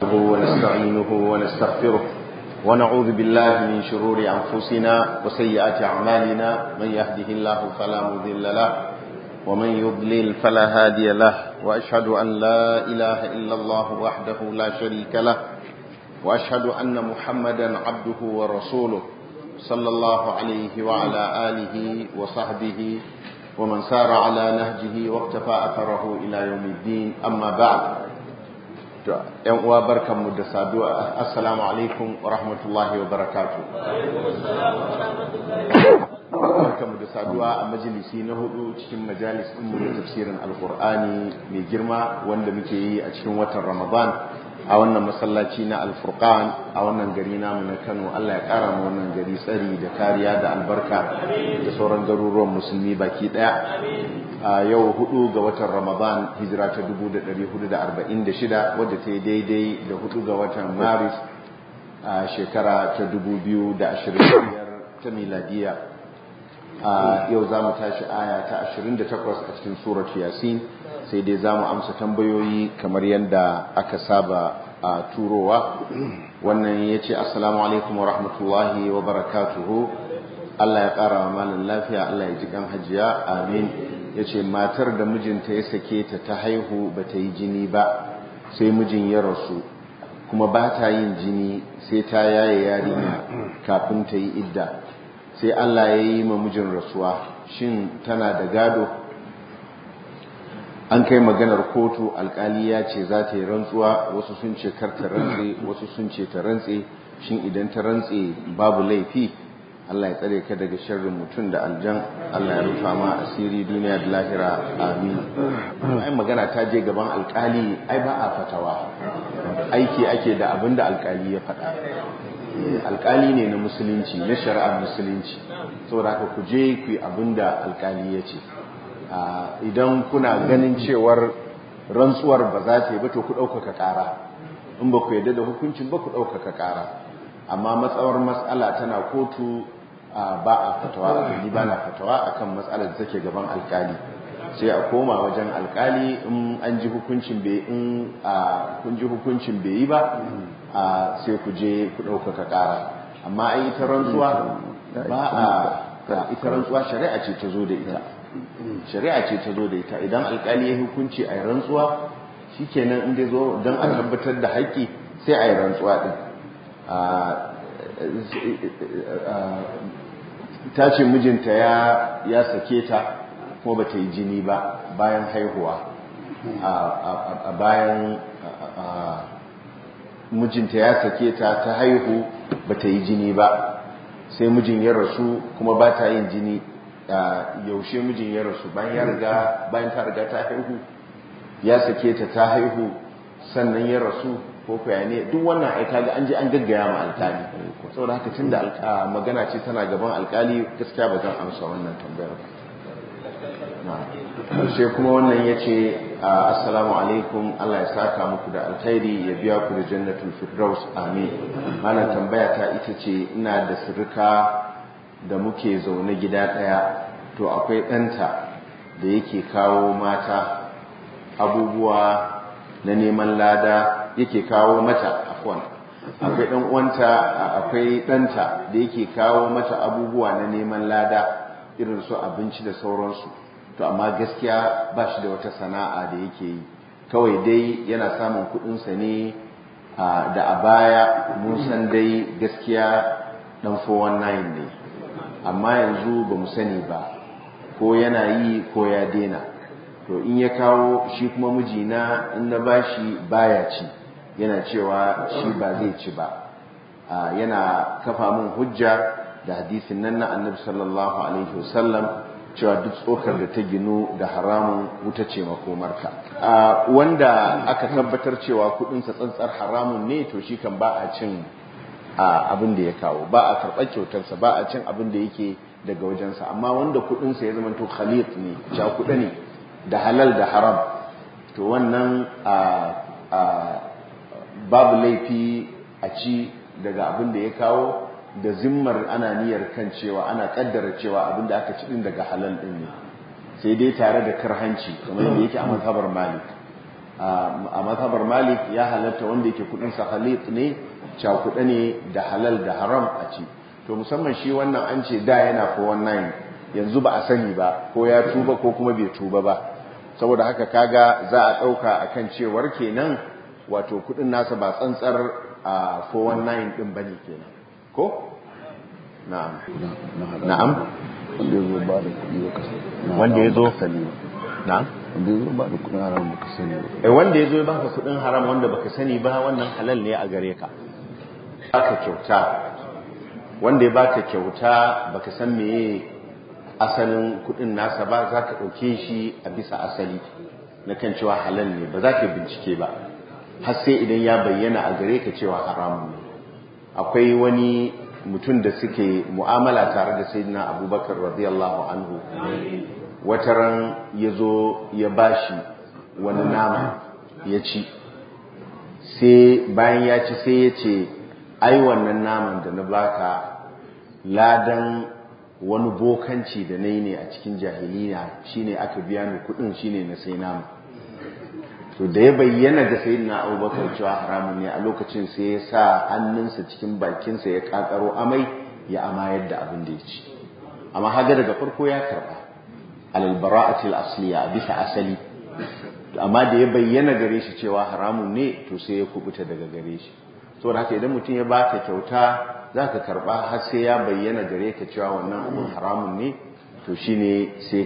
ونستعينه ونستغفره ونعوذ بالله من شرور أنفسنا وسيئات أعمالنا من يهده الله فلا مضل له ومن يضلل فلا هادي له وأشهد أن لا إله إلا الله وحده لا شريك له وأشهد أن محمدا عبده ورسوله صلى الله عليه وعلى آله وصحبه ومن سار على نهجه واقتفى أثره إلى يوم الدين أما بعد ‘yan uwa barkanmu da saduwa assalamu alaikum wa rahmatullahi wa barakatuh barkanmu da saduwa a majalisi na hudu cikin majalis ɗinmu da tafsirin alkur'ani mai girma wanda muke yi a cikin watan ramadan a wannan masallaci na alfurqan a wannan gari namu na Kano. Allah ya kara mu wannan gari tsari da kariya da albarka da sauran garuruwan musulmi baki daya. A yau 4 ga watan Ramadan hijira ta 1446 wadda ta yi daidai da 4 ga watan Maris a shekara ta 2025 ta miladiya. Yau za mu tashi aya ta 28 a cikin suratu Yasin, sai dai za mu amsa tambayoyi kamar yadda aka saba a turowa. Wannan ya ce assalamu alaikum wa rahmatullahi wa barakatuhu. Allah ya ƙara wa malin lafiya, Allah ya ji kan hajiya, amin. Ya ce matar da mijinta ya sake ta ta haihu ba ta yi jini ba sai mijin ya rasu, kuma ba ta yin jini sai ta yaye yarinya kafin ta yi idda, sai Allah ya yi ma mijin rasuwa, shin tana da gado? An kai maganar kotu, alkali ya ce za ta yi rantsuwa, wasu sun ce kar ta rantse, wasu sun ce ta rantse. Shin idan ta rantse babu laifi? Allah ya tsare ka daga sharrin mutum da aljan, Allah ya rufa ma asiri duniya da lahira, amin. Ai magana ta je gaban alkali, ai ba a fatawa, aiki ake da abin da alkali ya faɗa. Alkali ne na musulunci, na shari'ar musulunci, saboda ka ku je ku yi abin da alkali ya ce. Idan kuna ganin cewar rantsuwar ba za ta yi ba, to ku ɗaukaka ƙara. In ba ku yarda da hukuncin ba, ku ɗaukaka ƙara. Amma matsawar matsala tana kotu, ba a fatawa, ni ba na fatawa akan matsalar da take gaban alkali. Sai a koma wajen alkali, in an ji hukuncin bai, in kun ji hukuncin bai yi ba, sai ku je ku ɗaukaka ƙara. Amma ai ita rantsuwa ita rantsuwa shari'a ce ta zo da ita. Shari'a ce ta zo da ita. Idan alkali ya hukunci a yi rantsuwa, shikenan in dai zo don a tabbatar da haƙƙi, sai a yi rantsuwa din. Ta ce mijinta ya sake ta kuma ba ta yi jini ba bayan haihuwa. Bayan mijinta ya sake ta ta haihu ba ta yi jini ba, sai mijin ya rasu kuma ba ta yin jini. Yaushe mijin ya rasu? Bayan ta riga ta haihu, ya sake ta haihu sannan ya rasu, ko kuwa ne? Duk wannan aika ga an je an gaggaya ma alkali. Saboda haka tunda magana ce tana gaban alkali, gaskiya ba zan amsa wannan tambayar ba. Sai kuma wannan ya ce assalamu alaikum, Allah ya saka muku da alkhairi, ya biya ku da jannatul firdaus, amin. Malam tambaya ta ita ce, ina da sirrika da muke zaune gida ɗaya, to akwai ɗanta da yake kawo mata abubuwa na neman lada, yake kawo mata akwai ɗan uwanta, akwai ɗanta da yake kawo mata abubuwa na neman lada irin su abinci da sauransu. To amma gaskiya ba shi da wata sana'a da yake yi, kawai dai yana samun kuɗinsa ne da a baya mun san dai gaskiya ɗan 419 ne, amma yanzu ba mu sani ba ko yana yi ko ya dena. To in ya kawo, shi kuma mijina in na bashi baya ci, yana cewa shi ba zai ci ba. Yana kafa min hujja da hadisin nan na Annabi sallallahu alaihi wasallam cewa duk tsokar da ta ginu da haramun wuta ce makomarka. Wanda aka tabbatar cewa kudinsa tsantsar haramun ne, to shi kan ba a cin abin da ya kawo, ba a karɓar kyautarsa, ba a cin abin da yake daga wajensa. Amma wanda kudinsa ya zama to khalit ne, cakuɗa ne da halal da haram, to wannan babu laifi a ci daga abin da ya kawo, da zimmar ana niyyar kan cewa ana kaddara cewa abin da aka ci din daga halal din ne, sai dai tare da karhanci kamar yadda yake a mazhabar Malik. a mazhabar Malik ya halatta wanda yake kudin sa khalit ne, cakuɗa ne da halal da haram a ci. To musamman shi wannan an ce da yana 419 yanzu ba a sani ba ko ya tuba ko kuma bai tuba ba, saboda haka kaga za a ɗauka akan cewar kenan wato kudin nasa ba tsantsar 419 din bane kenan ko na'am wanda ya zo na'am wanda ya zo ba da kudin haram baka sani wanda ya zo ya baka kudin haram wanda baka sani ba wannan halal ne a gare ka. Baka kyauta wanda ya baka kyauta baka san meye asalin kudin nasa ba, za ka ɗauke shi a bisa asali na kan cewa halal ne, ba za ka bincike ba har sai idan ya bayyana a gare ka cewa haramun ne. Akwai wani mutum da suke mu'amala tare da sayyidina Abubakar radiyallahu anhu, wataran ya zo ya bashi wani nama ya ci, sai bayan ya ci sai ya ce ai wannan naman da na baka ladan wani bokanci da nayi ne a cikin jahiliya shine aka biya ni kudin shine na sai nama. To da ya bayyana da sayyidina Abubakar cewa haramun ne, a lokacin sai ya sa hannunsa cikin bakinsa ya kakaro amai ya amayar da abin da ya ci. Amma haga daga farko ya karba alal bara'atil asliya bisa asali, amma da ya bayyana gare shi cewa haramun ne to sai ya kubuta daga gare shi. Saboda haka idan mutum ya baka kyauta zaka karba har sai ya bayyana gare ka cewa wannan abin haramun ne, to shine sai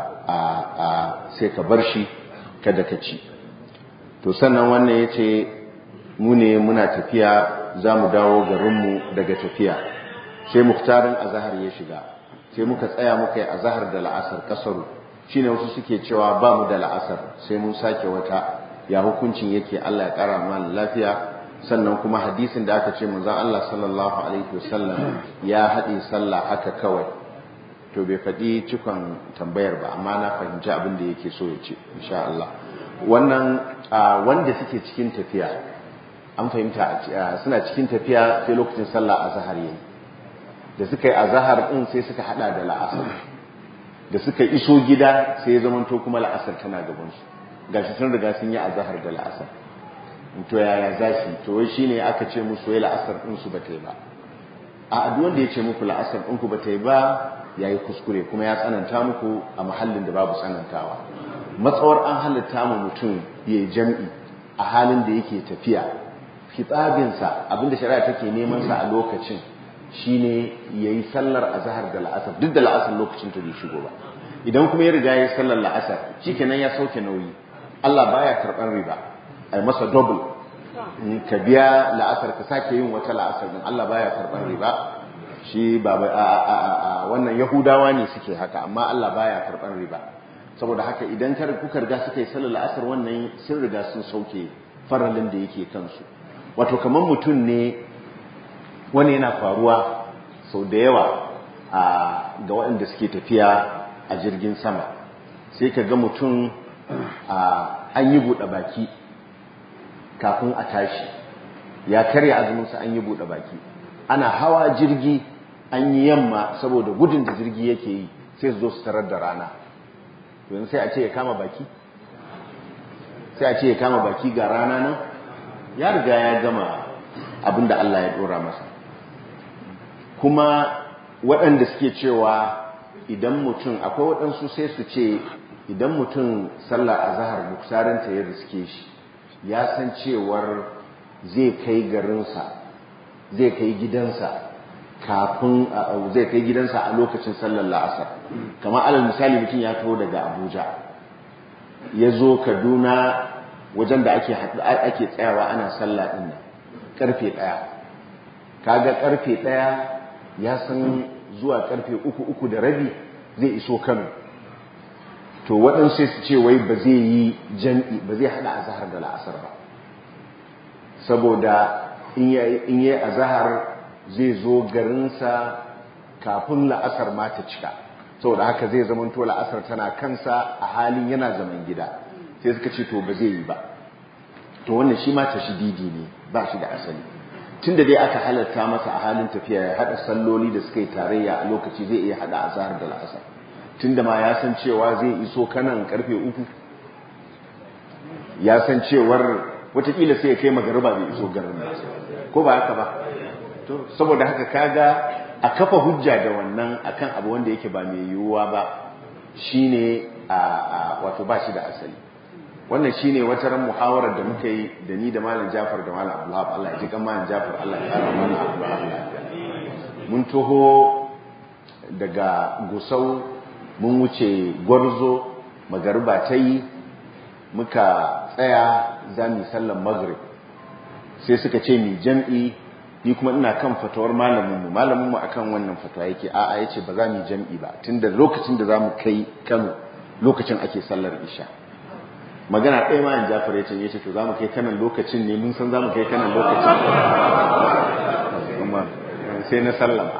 ka bar shi kada ka ci. To sannan wannan yace mu ne muna tafiya zamu dawo garinmu daga tafiya, sai muktarin azhar ya shiga, sai muka tsaya muka yi azhar da la'asar kasaru, shine wasu suke cewa ba mu da la'asar sai mun sake wata, ya hukuncin yake? Allah ya kara mana lafiya. Sannan kuma hadisin da aka ce manzon Allah sallallahu alaihi wasallam ya haɗe sallah haka kawai, to bai faɗi cikon tambayar ba, amma na fahimci abin da yake so ya ce insha Allah. Wannan wanda suke cikin tafiya an fahimta suna cikin tafiya sai lokacin sallah azhar yayi, da suka yi azhar din sai suka hada da la'asar, da suka iso gida sai ya zamanto kuma la'asar tana gaban su, gashi sun riga sun yi azhar da la'asar. To yaya zashi? To wai shine aka ce musu wai la'asar din su bata yi ba. A duk wanda ya ce muku la'asar din ku bata yi ba yayi kuskure kuma ya tsananta muku a mahallin da babu tsanantawa. Matsawar an halatta mu mutum yayi jam'i a halin da yake tafiya, kitabinsa abinda shari'a take neman sa a lokacin shine yayi sallar azhar da la'asar, duk da la'asar lokacin ta bai shigo ba. Idan kuma ya riga yayi sallar la'asar shikenan ya sauke nauyi. Allah baya karban riba, ai masa double, ka biya la'asar ka sake yin wata la'asar din, Allah baya karban riba. Shi ba wannan Yahudawa ne suke haka, amma Allah baya karban riba. Saboda haka idan kuka riga suka yi sallar la'asar, wannan sun riga sun sauke faralin da yake kansu. Wato kamar mutum ne, wani yana faruwa sau da yawa ga waɗanda suke tafiya a jirgin sama, sai ka ga mutum an yi buɗe baki kafin a tashi, ya karya azuminsa, an yi buɗe baki, ana hawa jirgi an yi yamma saboda gudun da jirgi yake yi sai su zo su tarar da rana. Yanzu sai a ce ya kama baki? Sai a ce ya kama baki ga rana nan? Ya riga ya gama abin da Allah ya ɗora masa. Kuma waɗanda suke cewa idan mutum, akwai waɗansu sai su ce idan mutum sallar azhar muksarinta ya riske shi, ya san cewar zai kai garinsa, zai kai gidansa kafin zai kai gidansa a lokacin sallar la'asar. Kamar alal misali mutum ya taho daga Abuja ya zo Kaduna wajen da ake tsayawa ana sallah din nan karfe 1, kaga karfe 1 ya san zuwa karfe 3:30 zai iso Kano. To waɗansu sai su ce wai ba zai yi jam'i, ba zai hada azhar da la'asar ba, saboda in yayi azhar zai zo garinsa kafin la'asar ma ta cika, saboda haka zai zamanto la'asar tana kansa a halin yana zaman gida. Sai suka ce to ba zai yi ba. To wannan shi ma tashdidi ne, ba shi da asali. Tunda dai aka halatta masa a halin tafiya ya hada salloli da suka yi tarayya a lokaci, zai iya hada azhar da la'asar, tunda ma ya san cewa zai iso Kanan karfe 3. ya san cewar watakila sai ya kai magariba bai iso garin ba ko ba haka ba to saboda haka kaga a kafa hujja da wannan akan abu wanda yake ba mai yiwuwa ba shine wato ba shi da asali wannan shine wata ran muhawarar da muka yi da ni da malam Jafar da malam Abdullah Allah ya ji kan malam Jafar Allah ya kara mana Abdullah mun taho daga Gusau mun wuce Gwarzo magariba ta yi muka tsaya za mu sallar maghrib sai suka ce mi jam'i ni kuma ina kan fatawar malaminmu akan wannan fatawa yake a'a yace ba za mu jam'i ba tunda lokacin da zamu kai Kano lokacin ake sallar isha magana ɗaya ma Jafar yace to zamu kai Kano lokacin ne mun san zamu kai Kano lokacin kuma sai na sallama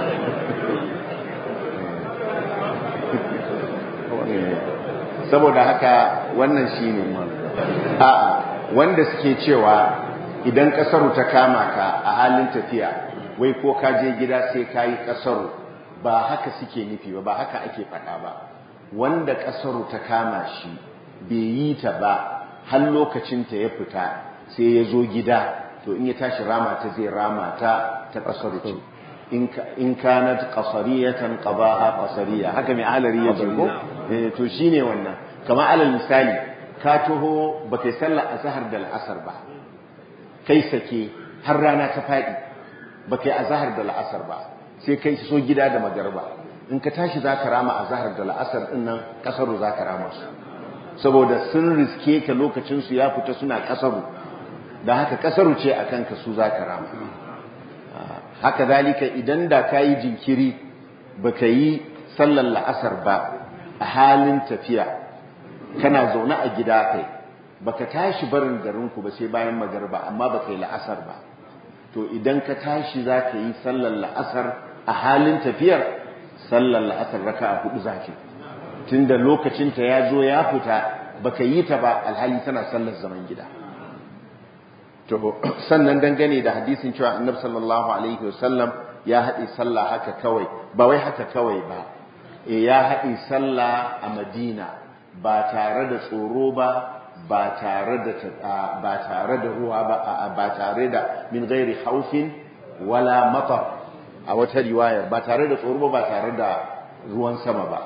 saboda haka wannan shine a'a wanda suke cewa idan kasaru ta kama ka a halin tafiya wai ko ka je gida sai ka yi kasaru ba haka suke nufi ba haka ake faɗa ba wanda kasaru ta kama shi bai yi ta ba har lokacin ta ya fita sai ya zo gida to in ya tashi rama ta zai rama ta kasaru ce in kanat qasariyatan qadaha qasariya haka mai alari ya ko to shine wannan kamar alal misali ka taho baka sallar azhar da al'asar ba kai sake har rana ta faɗi ba kai azahar da la'asar ba sai kai so gida da magarba in ka tashi za ka rama azahar da la'asar ɗin nan ƙasaru za ka rama su saboda sun riske ka lokacinsu ya fita suna ƙasaru da haka ƙasaru ce a kanka su za ka rama haka zalika idan da ka yi jinkiri ba ka yi sallar la'asar ba a halin tafiya kana zaune a gida kai baka tashi barin garinku ba sai bayan magarba amma baka yi la'asar ba to idan ka tashi zaka yi sallar la'asar a halin tafiyar sallar la'asar raka'a 4 zaki tunda lokacin ta yazo ya fita baka yi ta ba alhali tana sallar zaman gida to sannan dangane da hadisin cewa annabi sallallahu alaihi wasallam ya haɗe sallah haka kawai ba wai haka kawai ba ya haɗe sallah a Madina ba tare da tsoro ba tare da ruwa ba tare da min gairi haufin wala matar a wata riwayar ba tare da tsoro ba tare da ruwan sama ba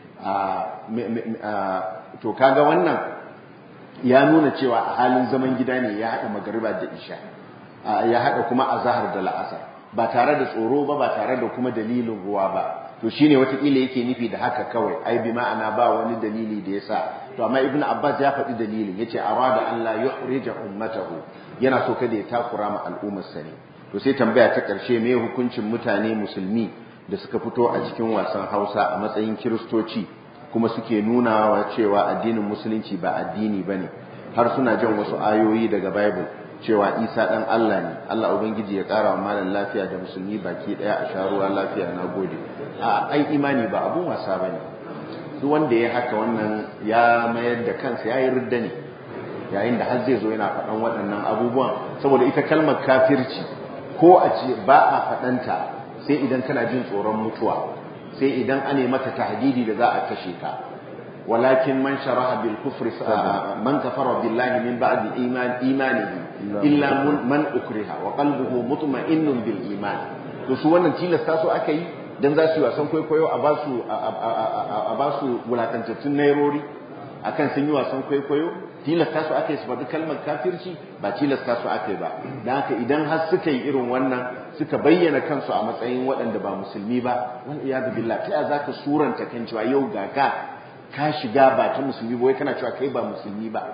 to kaga wannan ya nuna cewa a halin zaman gida ne ya haɗa magariba da isha ya haɗa kuma azhar da la'asar ba tare da tsoro ba tare da kuma dalilin ruwa ba to shine watakila yake nufi da haka kawai ai bi ma'ana ba wani dalili da yasa to amma ibnu abbas ya faɗi dalilin yace arada an la yuhrija ummatahu yana so kada ya takura ma al'ummar sa ne to sai tambaya ta karshe me hukuncin mutane musulmi da suka fito a cikin wasan Hausa a matsayin kiristoci kuma suke nunawa cewa addinin musulunci ba addini bane har suna jan wasu ayoyi daga bible cewa Isa dan Allah ne Allah ubangiji ya ƙara wa malan lafiya da musulmi baki daya a sharuwa lafiya nagode ai imani ba abun wasa bane duk wanda ya haka wannan ya mayar da kansa yayi ridda ne yayin da har zai zo yana faɗan waɗannan abubuwan saboda ita kalmar kafirci ko a ce ba a faɗanta sai idan kana jin tsoron mutuwa sai idan ane maka tahdidi da za a kashe ka walakin man sharaha bil kufri man kafara billahi min ba'di imanihi illa man ukriha wa qalbuhu mutma'innun bil iman to su wannan tilasta su aka yi dan za su yi wasan kwaikwayo a ba su wulakantattun nairori akan sun yi wasan kwaikwayo tilasta su aka yi su faɗi kalmar kafirci ba tilasta su aka yi ba dan haka idan har suka yi irin wannan suka bayyana kansu a matsayin waɗanda ba musulmi ba wal iyadu billah ta za ka suranta kan cewa yau ga ka shiga ba ta musulmi ba wai kana cewa kai ba musulmi ba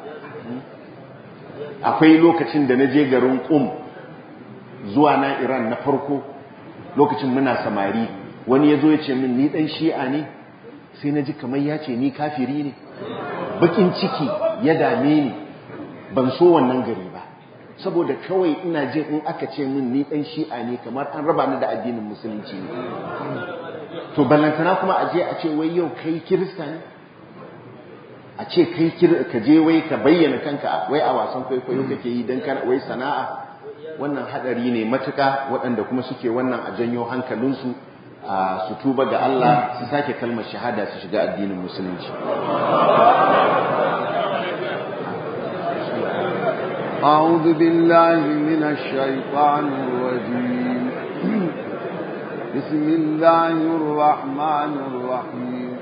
akwai lokacin da na je garin Qum zuwa na Iran na farko lokacin muna samari wani ya zo ya ce min ni dan shi'a ne sai na ji kamar ya ce ni kafiri ne bakin ciki ya dame ni ban so wannan gari ba saboda kawai ina jin in aka ce min ni dan shi'a ne kamar an raba ni da addinin musulunci ne to ballantana kuma a je a ce wai yau kai kirista ne a ce kai ka je wai ka bayyana kanka wai a wasan kwaikwayo kake yi dan kana wai sana'a wannan hadari ne matuka waɗanda kuma suke wannan a janyo hankalinsu su tuba ga Allah su sake kalmar shahada su shiga addinin musulunci أعوذ بالله من الشيطان الرجيم بسم الله الرحمن الرحيم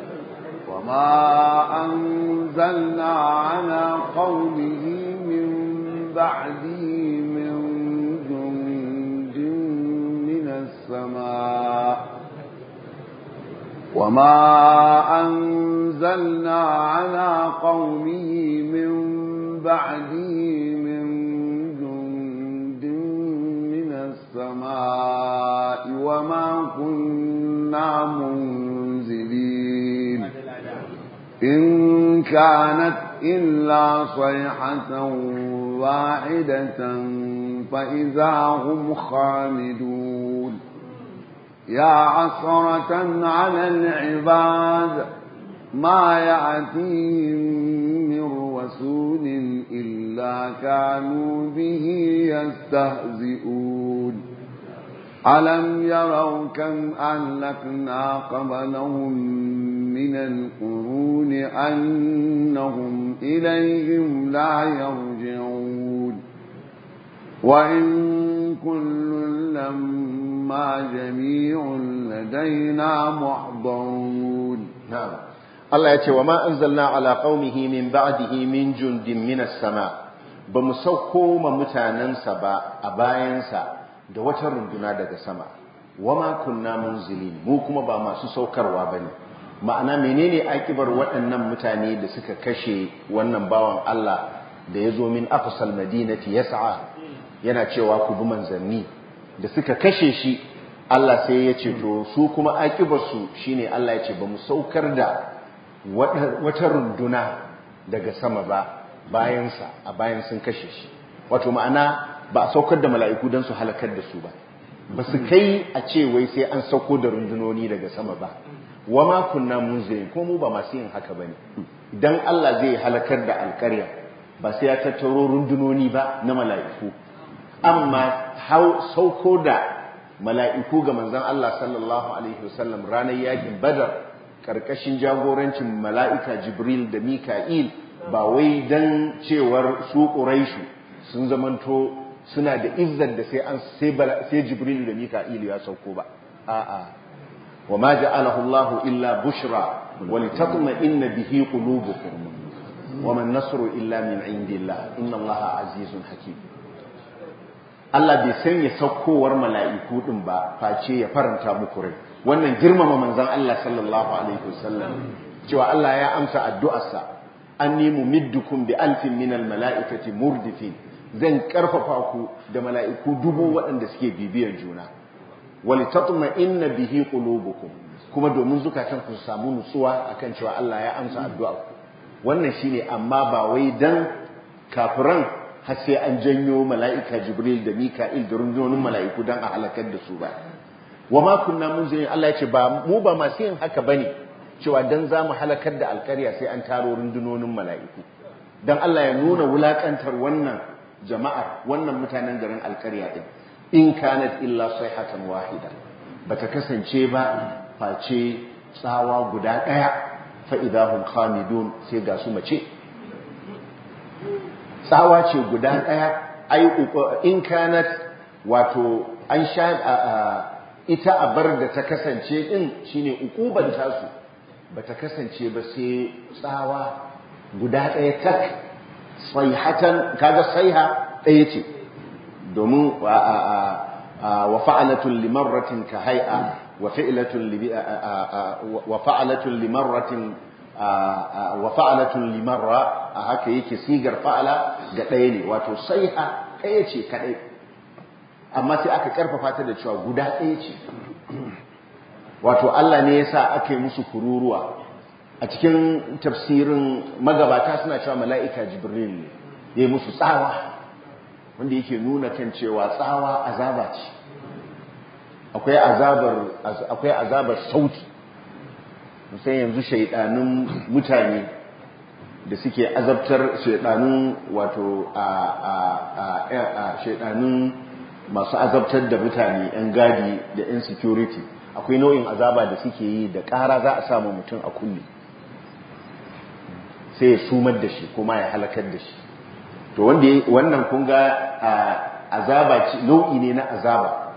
وما أنزلنا على قومه من بعده من جند من السماء وما أنزلنا على قومه من بعده من جند من السماء وما كنا منزلين إن كانت إلا صيحة واحدة فإذا هم خامدون يا عصرة على العباد ما يأتيهم من رسول إلا كانوا به يستهزئون ألم يروا كم أهلكنا قبلهم من القرون أنهم إليهم لا يرجعون وإن كل لما جميع لدينا محضرون نعم الله يتي وما أنزلنا على قومه من بعده من جند من السماء بمسوكو ممتاننسا با أباينسا da wata runduna daga sama wama kunna munzilin mu kuma ba masu saukarwa bane ma'ana menene akibar waɗannan mutane da suka kashe wannan bawan Allah da yazo min aqsal madinati yas'a yana cewa ku bi manzanni da suka kashe shi Allah sai ya ce to su kuma akibar su shine Allah ya ce ba mu saukar da wata runduna daga sama ba bayan sun kashe shi wato ma'ana ba a saukar da mala'iku don su halakar da su ba ba su kai a ce wai sai an sauko da rundunoni daga sama ba wa ma kunna munzirin ko mu ba masu yin haka bane dan Allah zai halakar da alƙarya ba sai ya tattaro rundunoni ba na mala'iku amma sauko da mala'iku ga manzon Allah sallallahu alaihi wasallam ranar yakin Badar karkashin jagorancin mala'ika Jibril da Mika'il ba wai dan cewar su Quraishu sun zamanto suna da izzar da sai Jibril da Mika'il ya sauko ba a'a wa ma ja'alahu Allah illa bushra wa litatma'inna bihi qulubukum wa man nasru illa min indillah inna Allah azizun hakim Allah bai sanya saukowar mala'iku din ba face ya faranta muku rai wannan girmama manzon Allah sallallahu alaihi wasallam cewa Allah ya amsa addu'arsa anni mumiddukum bi alfin minal mala'ikati murdifin zan karfafa ku da mala'iku dubu waɗanda suke bibiyar juna wali tatma inna bihi qulubukum kuma domin zukatan ku samu nutsuwa akan cewa Allah ya amsa addu'a ku wannan shine amma ba wai dan kafiran har sai an janyo mala'ika Jibril da Mika'il da rundunonin mala'iku dan a halakar da su ba wama kunna munzirin Allah ya ce ba mu ba masu yin haka bane cewa dan zamu halakar da alƙarya sai an taro rundunonin mala'iku dan Allah ya nuna wulakantar wannan jama'ar wannan mutanen garin alkarya din in kanat illa sayhatan wahida bata kasance ba face tsawa guda daya fa idahum khamidun sai ga su mace tsawa ce guda daya ai in kanat wato an sha ita abar da ta kasance din shine ukuban tasu bata kasance ba sai tsawa guda daya tak sayhatan kaga sayha ɗaya ce domin wa fa'alatun limarratin ka hay'a wa fa'alatun limarra a haka yake sigar fa'ala ga ɗaya ne wato sayha ɗaya ce kaɗai amma sai aka karfafa ta da cewa guda ɗaya ce wato Allah ne yasa aka yi musu kururuwa a cikin tafsirin magabata suna cewa mala'ika Jibril ne ya yi musu tsawa wanda yake nuna kan cewa tsawa azaba ce akwai azabar sauti sai yanzu shaidanun mutane da suke azabtar shaidanun wato shaidanun masu azabtar da mutane yan gadi da yan security akwai nau'in azaba da suke yi da ƙara za a samu mutum a kulle sai ya sumar da shi kuma ya halakar da shi to wannan kun ga azaba nau'i ne na azaba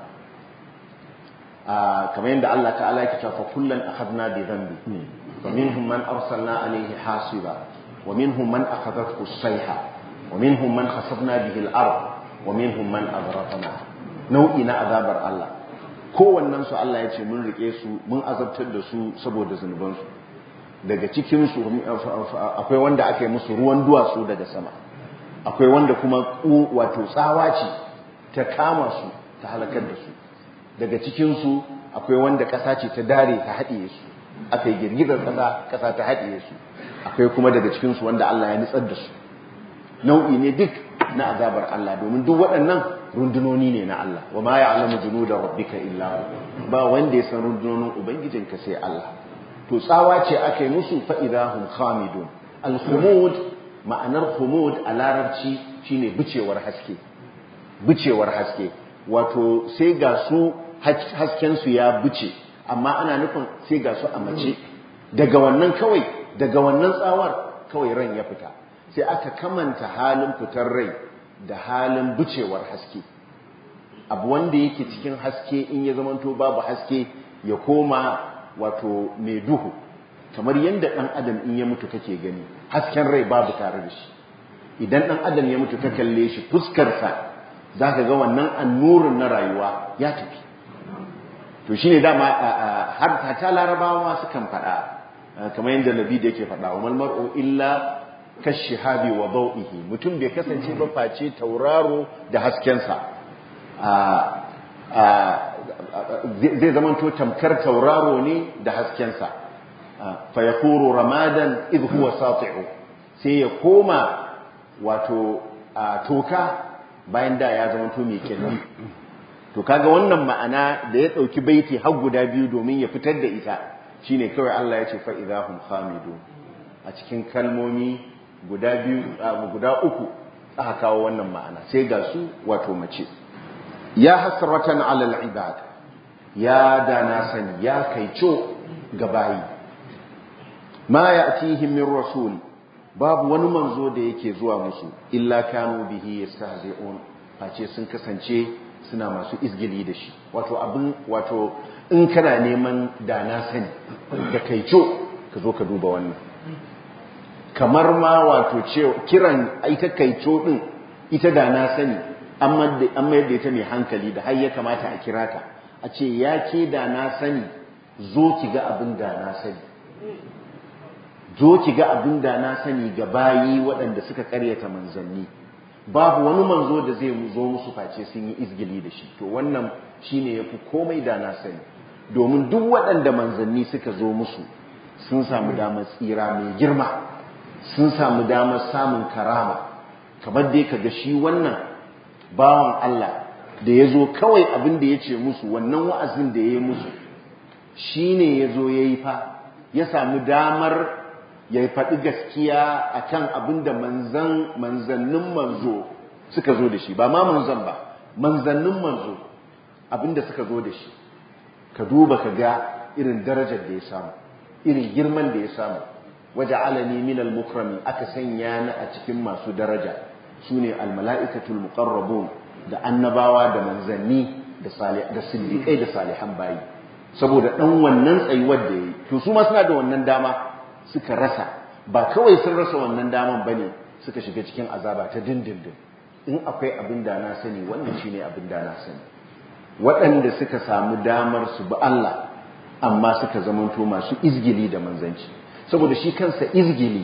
kamar yadda Allah ta'ala yake cewa kullan akhadna bi dhanbi faminhum man arsalna alayhi hasiba wa minhum man akhadathu as-sayha wa minhum man khasafna bihi al-ard wa minhum man aghraqna nau'i na azabar Allah kowannen su Allah ya ce mun rike su mun azabtar da su saboda zunuban su daga cikin su akwai wanda aka yi musu ruwan duwatsu daga sama akwai wanda kuma wato tsawa ce ta kama su ta halakar da su daga cikinsu akwai wanda ƙasa ce ta dare ta haɗiye su aka yi girgizar ƙasa ta haɗiye su akwai kuma daga cikinsu wanda Allah ya nitsar da su nau'i ne duk na azabar Allah domin duk waɗannan rundunoni ne na Allah wa ma ya'lamu junuda rabbika illa hu ba wanda ya san rundunonin ubangijinka sai Allah to tsawa ce aka yi musu fa idahum khamidun al-khumud ma'anar khumud a larabci shine bicewar haske wato sai ga su hasken su ya bice amma ana nufin sai ga su a mace daga wannan tsawar kawai ran ya fita sai aka kamanta halin fitar rai da halin bicewar haske abu wanda yake cikin haske in ya zamanto babu haske ya koma wato mai duhu kamar yadda ɗan adam in ya mutu kake gani hasken rai babu tare da shi idan ɗan adam ya mutu ka kalle shi fuskarsa za ka ga wannan annurin na rayuwa ya tafi to shine dama har ta larabawa sukan faɗa kamar yadda nabi da yake faɗa wa mar'u illa kashihabi wa dawihi mutum bai kasance ba face tauraro da haskensa zai zamanto tamkar tauraro ne da haskensa fa yakuru ramadan idh huwa sati'u sai ya koma wato toka bayan da ya zamanto mai kyalli to kaga wannan ma'ana da ya dauki baiti har guda biyu domin ya fitar da ita shine kawai Allah ya ce fa idahum khamidun a cikin kalmomi guda uku aka kawo wannan ma'ana sai ga su wato mace ya hasratan alal ibad ya dana sani ya kaico ga bayi ma ya'tihim min rasul babu wani manzo da yake zuwa musu illa kanu bihi yastahzi'un face sun kasance suna masu izgili da shi wato in kana neman dana sani da kaico ka zo ka duba wannan kamar ma wato kiran ita kaico din ita dana sani amma yadda ita mai hankali da har ya kamata a kira ta a ce ya ke dana sani zo ki ga abin dana sani zo ki ga abin dana sani ga bayi waɗanda suka karyata manzanni babu wani manzo da zai zo musu face sun yi izgili da shi to wannan shine yafi komai dana sani domin duk waɗanda manzanni suka zo musu sun samu damar tsira mai girma sun samu damar samun karama kamar dai kaga shi wannan bawan Allah da ya zo kawai abin da ya ce musu wannan wa'azin da ya yi musu shi ne ya zo ya yi fa ya samu damar ya faɗi gaskiya a kan abin da manzannin manzo suka zo da shi ba ma manzan ba manzannin manzo abin da suka zo da shi ka duba ka ga irin darajar da ya samu irin girman da ya samu waja'alani minal mukrami aka sanya ni a cikin masu daraja sune almala'ikatul muqarrabun da annabawa da manzanni da siddiqai da salihan bayi saboda dan wannan tsayuwar da yayi to su ma suna da wannan dama suka rasa ba kawai sun rasa wannan daman bane suka shiga cikin azaba ta dindindin in akwai abin da na sani wannan shine abin da na sani waɗanda suka samu damar su bi Allah amma suka zamanto masu izgili da manzanci saboda shi kansa izgili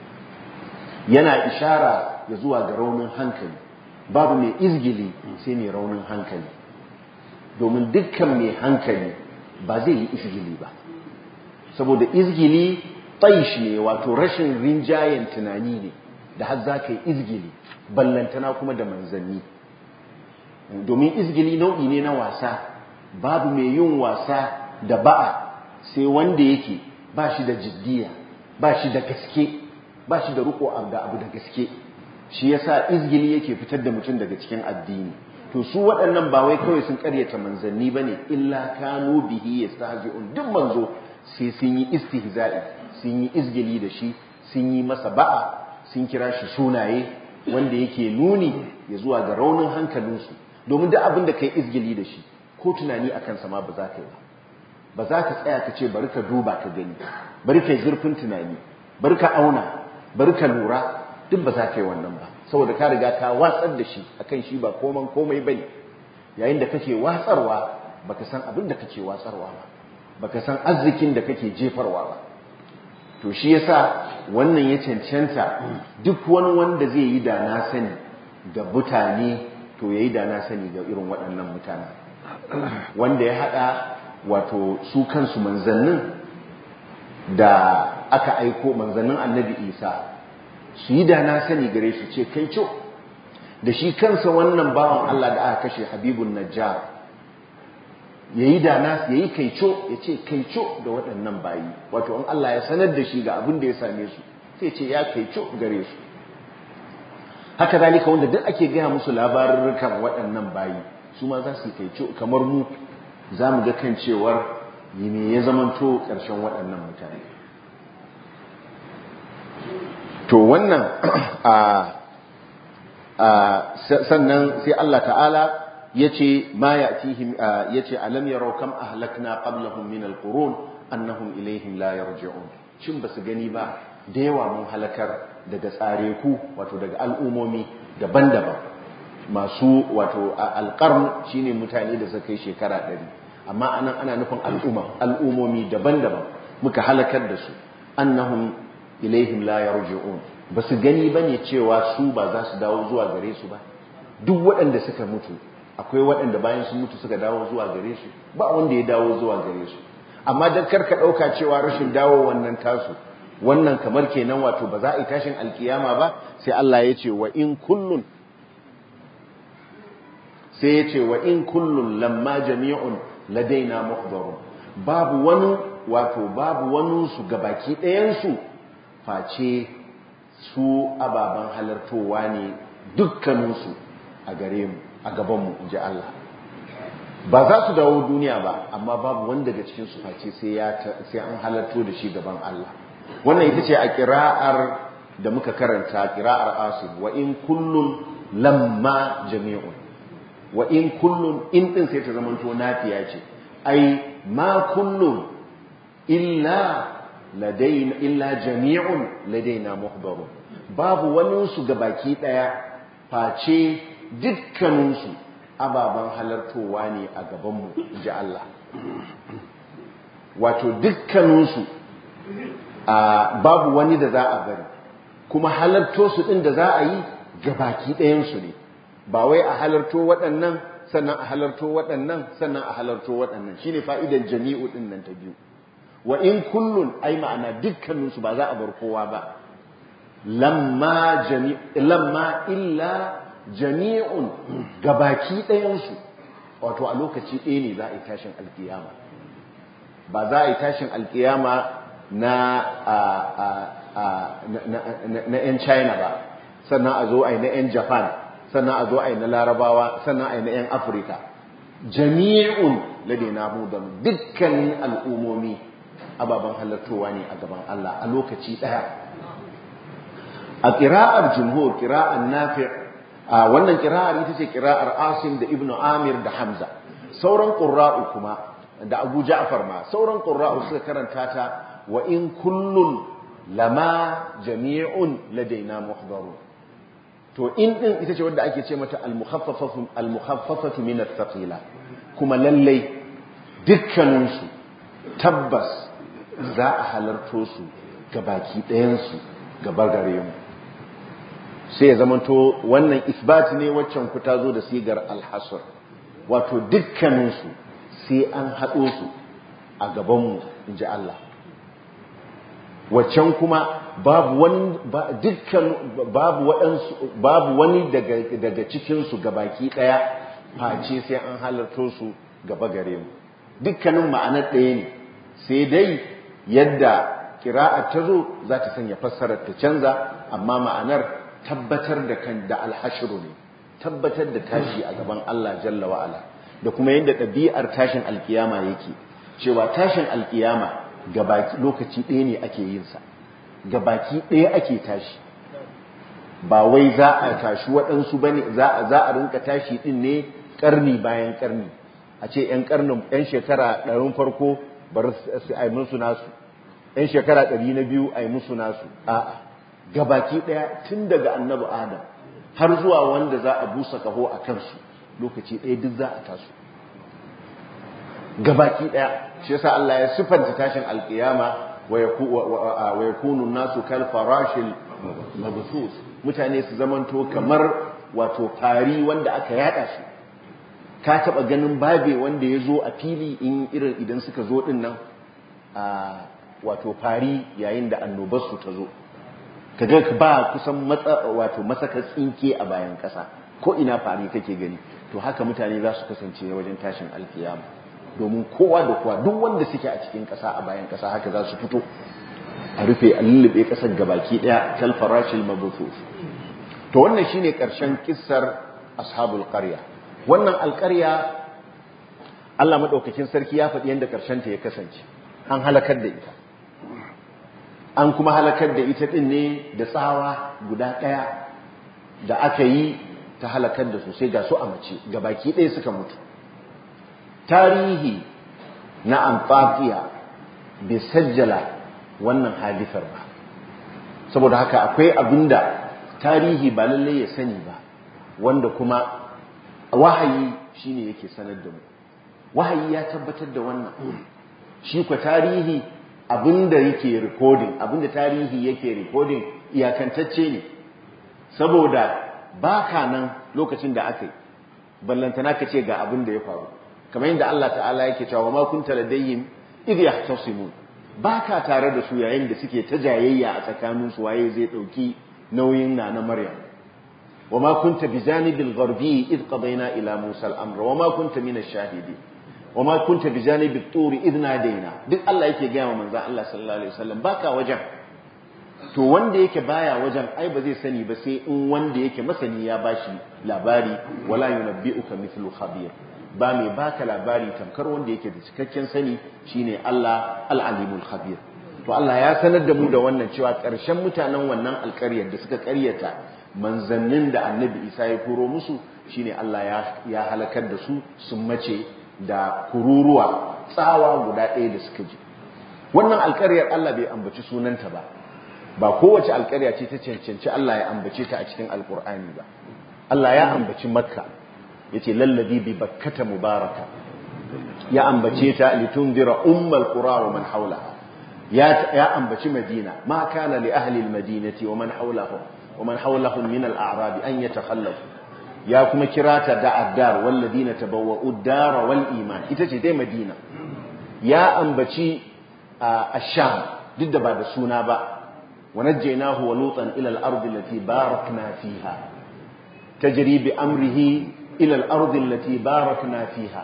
yana ishara ya zuwa ga raunin hankali babu mai izgili sai mai raunin hankali domin dukkan mai hankali ba zai yi izgili ba saboda izgili taish ne wato rashin rinjayen tunani ne da har za ka yi izgili ballantana kuma da manzanni domin izgili nau'i ne na wasa babu mai yin wasa da ba'a sai wanda yake ba shi da jiddiya ba shi da gaske ba shi da riko da abu da gaske shi yasa izgili yake fitar da mutum daga cikin addini to su waɗannan ba wai kawai sun karyata manzanni bane illa kanu bihi yastahzi'un duk manzo sai sun yi istihza'i sun yi izgili da shi sun yi masa ba'a sun kira shi sunaye wanda yake nuni ya zuwa ga raunin hankalinsu, domin duk abin da kai izgili da shi ko tunani a kansa ma ba za ka yi ba za ka tsaya ka ce bari ka duba ka gani, bari ka yi zurfin tunani, bari ka auna, bari ka lura, duk ba za ka yi wannan ba, saboda ka riga ka watsar da shi akan shi ba komai bane. Yayin da kake watsarwa baka san abin da kake watsarwa ba, baka san arzikin da kake jefarwa ba. To shi yasa wannan ya cancanta duk wani wanda zai yi da na sani ga mutane, to yayi da na sani ga irin waɗannan mutane, wanda ya hada wato su kansu manzannin da aka aiko, manzannin Annabi Isa, su yi da na sani gare su ce kai co, da shi kansa wannan bawan Allah da aka kashe Habibun Najjar yayi kaico, ya ce kaico da waɗannan bayi, wato in Allah ya sanar da shi ga abin da ya same su sai ce ya kaico gare su. Haka zalika wanda duk ake gaya musu labarurrukan waɗannan bayi su ma za su kaico, kamar mu za mu ga kan cewar me ya zamanto ƙarshen waɗannan mutane. To wannan sannan sai Allah ta'ala yace ma ya'tihim yace alam yarau kam ahlakna qablahum min alqurun annahum ilayhim la yarji'un. Shin basu gani ba da yawa mun halakar daga tsare ku, wato daga al'umomi daban-daban, masu wato alqarn shine mutane da suka kai shekara 100, amma anan ana nufin al'umomi daban-daban muka halakar da su, annahum ilayhim la yarji'un. Basu gani bane cewa su ba za su dawo zuwa gare su ba. Duk waɗanda suka mutu, akwai waɗanda bayan sun mutu suka dawo zuwa gare su, ba wanda ya dawo zuwa gare su. Amma dan karka ɗauka cewa rashin dawo wannan tasu, wannan kamar kenan wato ba za a yi tashin alkiyama ba, sai Allah ya ce wa in kullun, sai ya ce wa in kullun lamma jami'un ladaina muhdarun. Babu wani su gabaki ɗayansu face su ababen halartowa ne dukkaninsu a gare mu, a gabanmu, in ji Allah. Ba za su dawo duniya ba, amma babu wanda daga cikinsu face sai an halarto da shi gaban Allah. Wannan ita ce a ƙira'ar da muka karanta, ƙira'ar Asim, wa in kullun lamma jami'un. Wa in kullun, in ɗin sai ta zamanto nafiya ce, ai ma kullun illa jami'un ladaina muhdarun. Babu wani su gabaki daya face dukkaninsu ababen halartowa ne a gabanmu, inji Allah. Wato dukkaninsu babu wani da za a bari, kuma halarto su din da za a yi gabaki ɗayansu ne, ba wai a halarto waɗannan sannan a halarto waɗannan sannan a halarto waɗannan. Shine fa'idan jami'u din nan ta biyu. Wa in kullun, ai ma'ana dukkaninsu ba za a bar kowa ba. Lamma illa jami'un, gabaki ɗayansu, wato a lokaci ɗaya ne za a yi tashin alkiyama. Ba za a yi tashin alkiyama na 'yan China ba, sannan a zo a yi na 'yan Japan, sannan a zo a yi na Larabawa, sannan a yi na 'yan Afirka. Jami'un ladaina muhdarun, dukkanin al'umomi ababen halartowa ne a gaban Allah a lokaci ɗaya. A ƙira'ar jumhur, ƙira'ar Nafi', wannan ƙira'ar ita ce ƙira'ar Asim da Ibn Amir da Hamza. Sauran ƙurra'u kuma da Abu Ja'far ma, sauran ƙurra'u suka karanta ta wa in kullun lama jami'un ladaina muhdarun. To in din ita ce wadda ake ce mata al-mukhaffafatu min ath-thaqila, kuma lallai dukkaninsu tabbas za a halarto su gabaki ɗayansu gaba gare mu. Sai ya zamanto wannan isbat ne, waccan ku ta zo da sigar al-hasr, wato dukkaninsu sai an haɗo su a gabanmu, in ji Allah. Waccan kuma babu wani daga cikinsu gabaki ɗaya face sai an halarto su gaba gare mu. Dukkanin ma'anar ɗaya ne, sai dai yadda ƙira'ar ta zo za ta sanya fassarar ta canza, amma ma'anar tabbatar da alhashiru ne, tabbatar da tashi a gaban Allah jalla wa'ala, da kuma yadda ɗabi'ar tashin alkiyama yake, cewa tashin alkiyama gabaki lokaci ɗaya ne ake yin sa, gabaki ɗaya ake tashi. ba wai za a tashi waɗansu bane za a rinka tashi din ne karni bayan karni a ce yan shekara 100 farko bar su ai musu nasu yan shekara 100 na biyu ai musu nasu a'a gabaki daya tun daga annabi Adam har zuwa wanda za a busa kaho a kansu lokaci ɗaya duk za a taso gabaki ɗaya shi yasa Allah ya sifanta tashin alkiyama wa yakunu nasu kal farashil mabthus mutane su zamanto kamar wato fari wanda aka yada su ka taba ganin babe wanda ya zo a fili in idan suka zo din nan wato fari yayin da annobar su ta zo kaga ba kusan wato masaka tsinke a bayan kasa ko ina fari kake gani to haka mutane za su kasance wajen tashin alkiyama domin kowa da kowa duk wanda suke a cikin kasa a bayan kasa haka za su fito a rufe a lullube kasar gabaki daya kal farashil mabthus to wannan shine karshen kissar ashabul qarya wannan alqarya Allah madaukakin sarki ya faɗi yanda karshen ta ya kasance an halakar da ita an kuma halakar da ita din ne da tsawa guda ɗaya da aka yi ta halakar da su sai ga su a mace gabaki ɗaya suka mutu tarihi na Antakiya bai sajjala wannan hadisar ba saboda haka akwai abinda tarihi ba lalle ya sani ba wanda kuma wahayi shine yake sanar da mu wahayi ya tabbatar da wannan shi ko tarihi abinda yake recording abinda tarihi yake recording iyakantacce ne saboda baka nan lokacin da aka yi ballantana ka ce ga abinda ya faru kamar yadda Allah ta'ala yake cewa ma kunta ladayhim idh yahtasimun baka tare da su yayin da suke ta jayayya a tsakanin su waye zai dauki nauyin na Maryam wama kunta bijanibil gharbi idh qadayna ila Musa al-amra wama kunta min ash-shahidin wama kunta bijanibit tur idh nadaina duk Allah yake ga manzon Allah sallallahu alaihi wasallam baka wajen to wanda yake baya wajen ai ba zai sani ba sai in wanda yake masani ya bashi labari wala yunabbi'uka mithlu khabir ba mai baka labari tamkar wanda yake da cikakken sani shine Allah al-alimul khabir to Allah ya sanar da mu da wannan cewa ƙarshen mutanen wannan alƙaryar da suka ƙaryata manzannin da Annabi Isa ya turo musu shine Allah ya halakar da su sun mace da kururuwa tsawa guda ɗaya da suka ji wannan alƙaryar Allah bai ambaci sunanta ba kowace alƙarya ce ta cancanci Allah ya ambace ta a cikin Alƙur'ani ba Allah ya ambaci Makka yace lallabi bi bakkata mubaraka ya ambace ta litundira ummul qura wa man hawlaha ya ambaci Madina ma kana li ahli almadinati wa man hawlahum min al-a'rab an yatakhallafu ya kuma kirata da addar walladina tabawwa'u ad-dara wal iman ita ce dai Madina ya ambaci ash-sham duk da ba da suna ba ونجيناه ولوطا إلى الأرض التي باركنا فيها تجري بأمره إلى الأرض التي باركنا فيها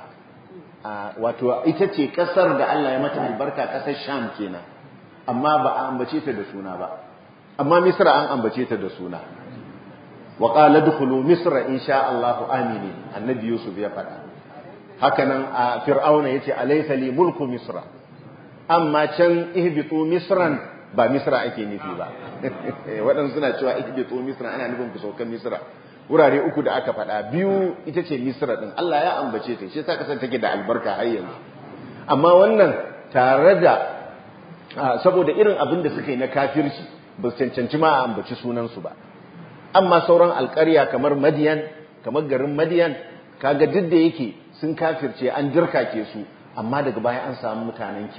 wato ita ce kasar da Allah ya mata albarka kasar Sham kenan amma ba a ambace ta da suna ba amma Misra an ambace ta da suna wa qala dkhulu misra insha Allah aminin annabi Yusuf ya faɗa haka nan a Fir'auna yace alaysa li mulku misra amma can ihbitu misran ba Misra ake nufi ba waɗansu suna cewa ihbitu misra ana nufin ku saukan Misra wurare uku da aka faɗa biyu ita ce Misra din Allah ya ambace ta shi yasa kasar take da albarka har yanzu amma wannan tare da saboda irin abin da suka yi na kafirci ba su cancanci ma a ambaci sunan su ba amma sauran alƙarya kamar Madiyan kamar garin Madiyan kaga duk da yake sun kafirce an dirkake su amma daga baya an samu mutanen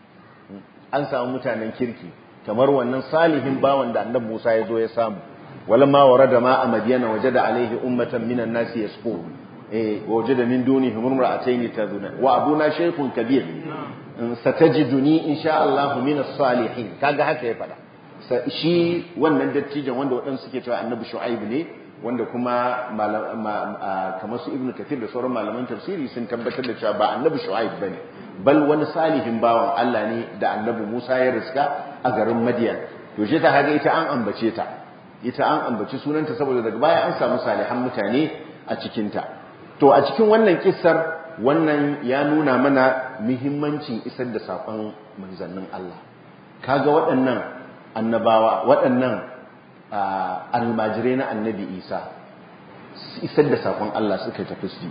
kirki kamar wannan salihin bawan da annabi Musa ya zo ya samu walamma warada ma a Madiyana wajada alaihi ummatan minan nasi yasqun wajada min dunihi imra'atayn taduna wa abuna shaykhun kabir satajiduni insha Allah minas salihin kaga haka ya fada shi wannan dattijan wanda wadansu suke cewa annabi Shu'aib ne wanda kuma kamar su Ibn Kathir da sauran malaman tafsiri sun tabbatar da cewa ba annabi Shu'aib bane bal wani salihin bawan Allah ne da annabi Musa ya riska a garin Madiyan to shi ta haga ita an ambaci sunanta saboda daga baya an samu salihan mutane a cikin ta to a cikin wannan kissar wannan ya nuna mana muhimmancin isar da sakon manzannin Allah kaga waɗannan annabawa waɗannan almajirai na annabi Isa isar da sakon Allah suka tafi su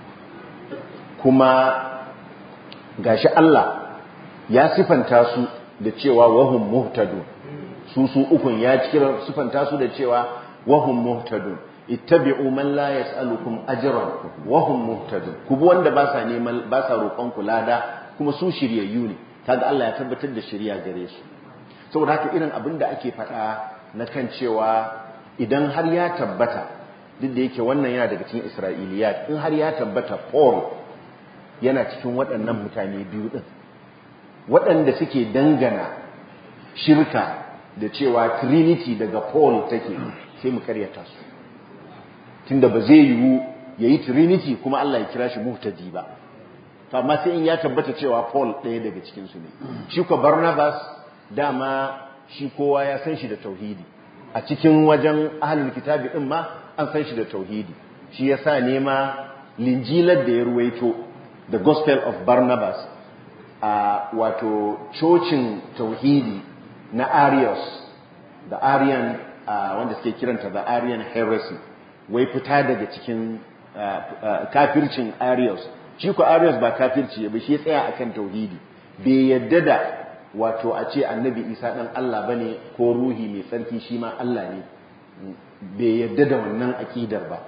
kuma gashi Allah ya sifanta su da cewa wahum muhtadun su ukun ya kira sifanta su da cewa wahum muhtadun ittabi'u man la yas'alukum ajran wahum muhtadun ku bi wanda ba sa roƙon ku lada kuma su shiryayyu ne kaga Allah ya tabbatar da shiriya gare su saboda haka irin abin da ake faɗa na kan cewa idan har ya tabbata duk da yake wannan yana daga cikin Isra'iliyat in har ya tabbata Paul yana cikin waɗannan mutane biyu din waɗanda suke dangana shirka da cewa Trinity daga Paul take sai mu karyata su tunda ba zai yiwu yayi Trinity kuma Allah ya kira shi muhtadi ba to amma sai in ya tabbata cewa Paul ɗaya daga cikin su ne shi ko Barnabas dama shi kowa ya san shi da tauhidi a cikin wajen ahlul kitabi din ma an san shi da tauhidi shi yasa ne ma linjilar da ya ruwaito the gospel of Barnabas a wato cocin tauhidi na Arius da Arian wanda suke kiranta da Arian heresy wai fita daga cikin kafircin Arius shi ko Arius ba kafirci ba shi ya tsaya akan tauhidi bai yadda da wato a ce annabi Isa dan Allah bane ko ruhi mai tsarki shi ma Allah ne bai yadda da wannan akidar ba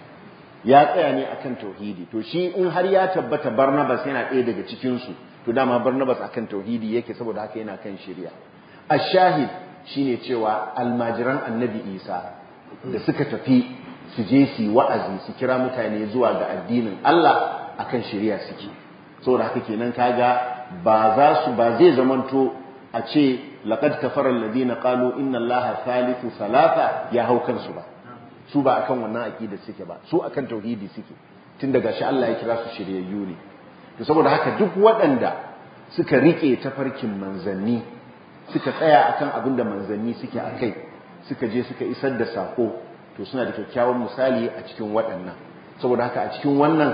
ya tsaya ne akan tauhidi to shi in har ya tabbata Barnabas yana ɗaya daga cikin su to dama Barnabas akan tauhidi yake saboda haka yana kan shari'a ash-shahid shine cewa almajiran annabi Isa da suka tafi su je su wa'azi su kira mutane zuwa ga addinin Allah akan shari'a suke saboda haka kenan kaga ba zai zamanto a ce laqad kafara alladhina qalu inna allaha thalithu thalatha ya hau kansu ba su ba akan wannan aqida suke ba su akan tauhidi suke tun daga shi Allah ya kira su shiryayyu ne to saboda haka duk waɗanda suka rike tafarkin manzanni suka tsaya akan abin da manzanni suke akai suka je suka isar da sako to suna da kyakkyawan misali a cikin waɗannan saboda haka a cikin wannan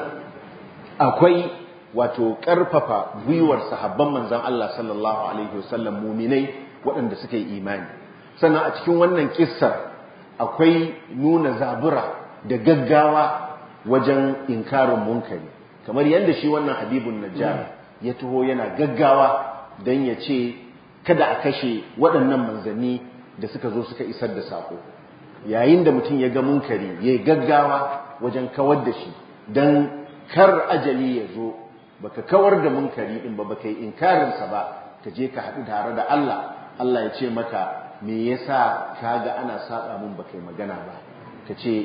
akwai wato ƙarfafa gwiwar sahabban manzan Allah sallallahu alaihi wasallam muminai waɗanda suka yi imani sannan a cikin wannan kissar akwai nuna zabura da gaggawa wajen inkarin munkari kamar yadda shi wannan habibun najjar ya taho yana gaggawa don ya ce kada a kashe waɗannan manzanni da suka zo suka isar da sako yayin da mutum ya ga munkari ya yi gaggawa wajen kawar da shi don kar ajali ya zo baka kawar da munkari din ba baka yi inkarinsa ba ka je ka haɗu tare da Allah Allah ya ce maka me yasa kaga ana saba mun baka yi magana ba ka ce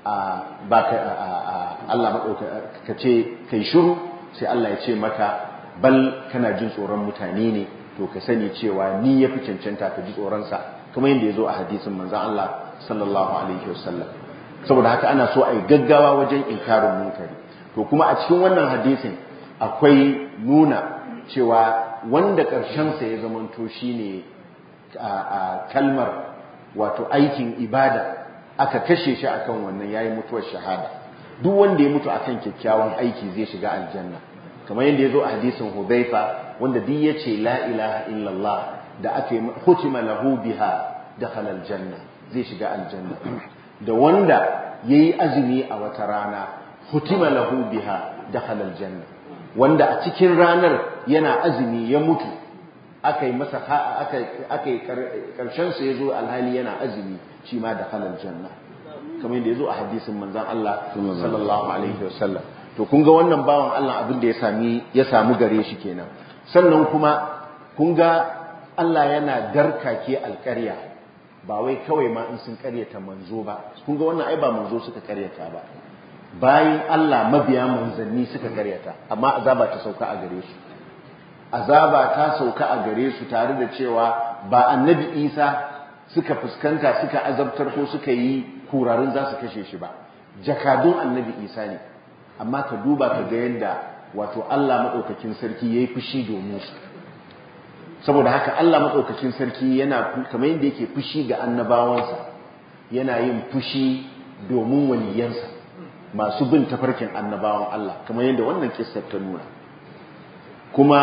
Allah ka ce kai shiru sai Allah ya ce maka bal kana jin tsoron mutane ne to ka sani cewa ni yafi cancanta ka ji tsoron sa kamar yadda yazo a hadisin manzon Allah sallallahu alaihi wasallam saboda haka ana so a yi gaggawa wajen inkarin munkari to kuma a cikin wannan hadisin akwai nuna cewa wanda ƙarshensa ya zamanto shine a kalmar wato aikin ibada aka kashe shi akan wannan yayi mutuwar shahada duk wanda ya mutu akan kyakkyawan aiki zai shiga aljanna kamar yadda yazo a hadisin Hudhaifa wanda duk yace la ilaha illallah da ake hutima lahu biha dakhala aljanna zai shiga aljanna da wanda yayi azumi a wata rana hutima lahu biha dakhala aljanna wanda a cikin ranar yana azumi ya mutu akai masa akai karshen sa yazo alhali yana azumi shi ma da halal janna kamar yadda yazo a hadisin manzon Allah sallallahu alaihi wasallam to kun ga wannan bawan Allah abin da ya samu gare shi kenan sannan kuma kun ga Allah yana darkake alƙarya ba wai kawai ma in sun ƙaryata manzo ba kun ga wannan ai ba manzo suka ƙaryata ba bayan Allah mabiya manzanni suka karyata amma azaba ta sauka a gare su azaba ta sauka a gare su tare da cewa ba annabi Isa suka fuskanta suka azabtar ko suka yi kurarin za su kashe shi ba jakadun annabi Isa ne amma ka duba ka ga yadda wato Allah madaukakin sarki yayi fushi domin su saboda haka Allah madaukakin sarki yana kamar yadda yake fushi ga annabawansa yana yin fushi domin waliyansa masu bin tafarkin annabawan Allah kamar yadda wannan kissar ta nuna kuma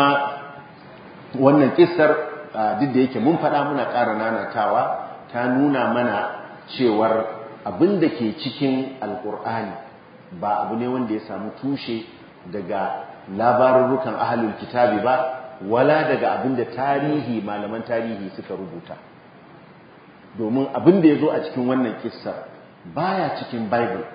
wannan kissar duk da yake mun faɗa muna ƙara nanatawa ta nuna mana cewar abin da ke cikin alkur'ani ba abu ne wanda ya samu tushe daga labarurrukan ahlul kitabi ba wala daga abin da malaman tarihi suka rubuta, domin abin da ya zo a cikin wannan kissar baya cikin bible,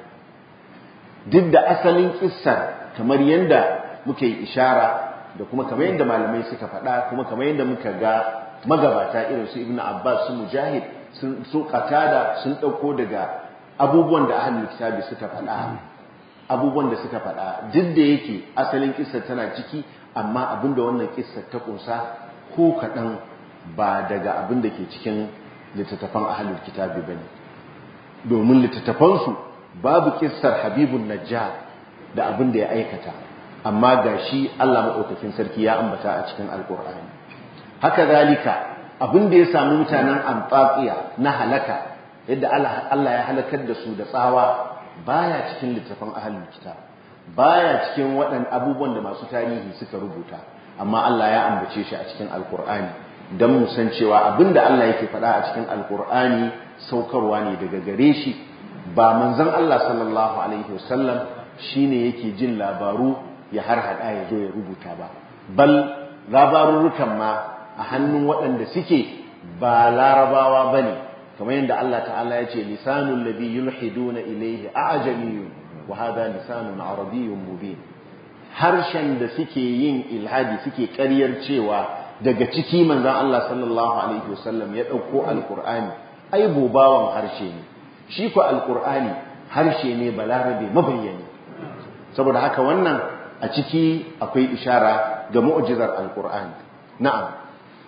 duk da asalin kissar kamar yadda muka yi ishara da kuma kamar yadda malamai suka faɗa, kuma kamar yadda muka ga magabata irin su ibnu abbas su mujahid su qatada sun ɗauko daga abubuwan da ahlul kitabi suka faɗa, abubuwan da suka faɗa duk da yake asalin kissar tana ciki, amma abin da wannan kissar ta kunsa ko kaɗan ba daga abin da ke cikin littattafan ahlul kitabi bane, domin littattafansu babu kissar habibun najjar da abin da ya aikata, amma ga shi Allah maɗaukakin sarki ya ambata a cikin alƙur'ani. Haka zalika abin da ya sami mutanen Antakiya na halaka, yadda Allah ya halakar da su da tsawa, baya cikin littafin ahlul kitab, baya cikin waɗannan abubuwan da masu tarihi suka rubuta, amma Allah ya ambace shi a cikin alƙur'ani don mu san cewa abin da Allah yake faɗa a cikin alƙur'ani saukarwa ne daga gare shi, ba manzon Allah sallallahu alaihi wasallam shine yake jin labaru ya har hada ya zo ya rubuta ba, bal labarurrukan ma a hannun waɗanda suke ba larabawa bane, kamar yadda Allah ta'ala ya ce lisanul ladhi yulhiduna ilayhi a'jamiyyun wa hadha lisanun arabiyyun mubin, harshen da suke yin ilhadi suke ƙaryar cewa daga ciki manzon Allah sallallahu alaihi wasallam ya dauko alqur'ani, ai bobawan harshe ne shi ko alqur'ani harshe ne balarabe mabayyani, saboda haka wannan a ciki akwai ishara ga mu'jizar alqur'ani. Na'am.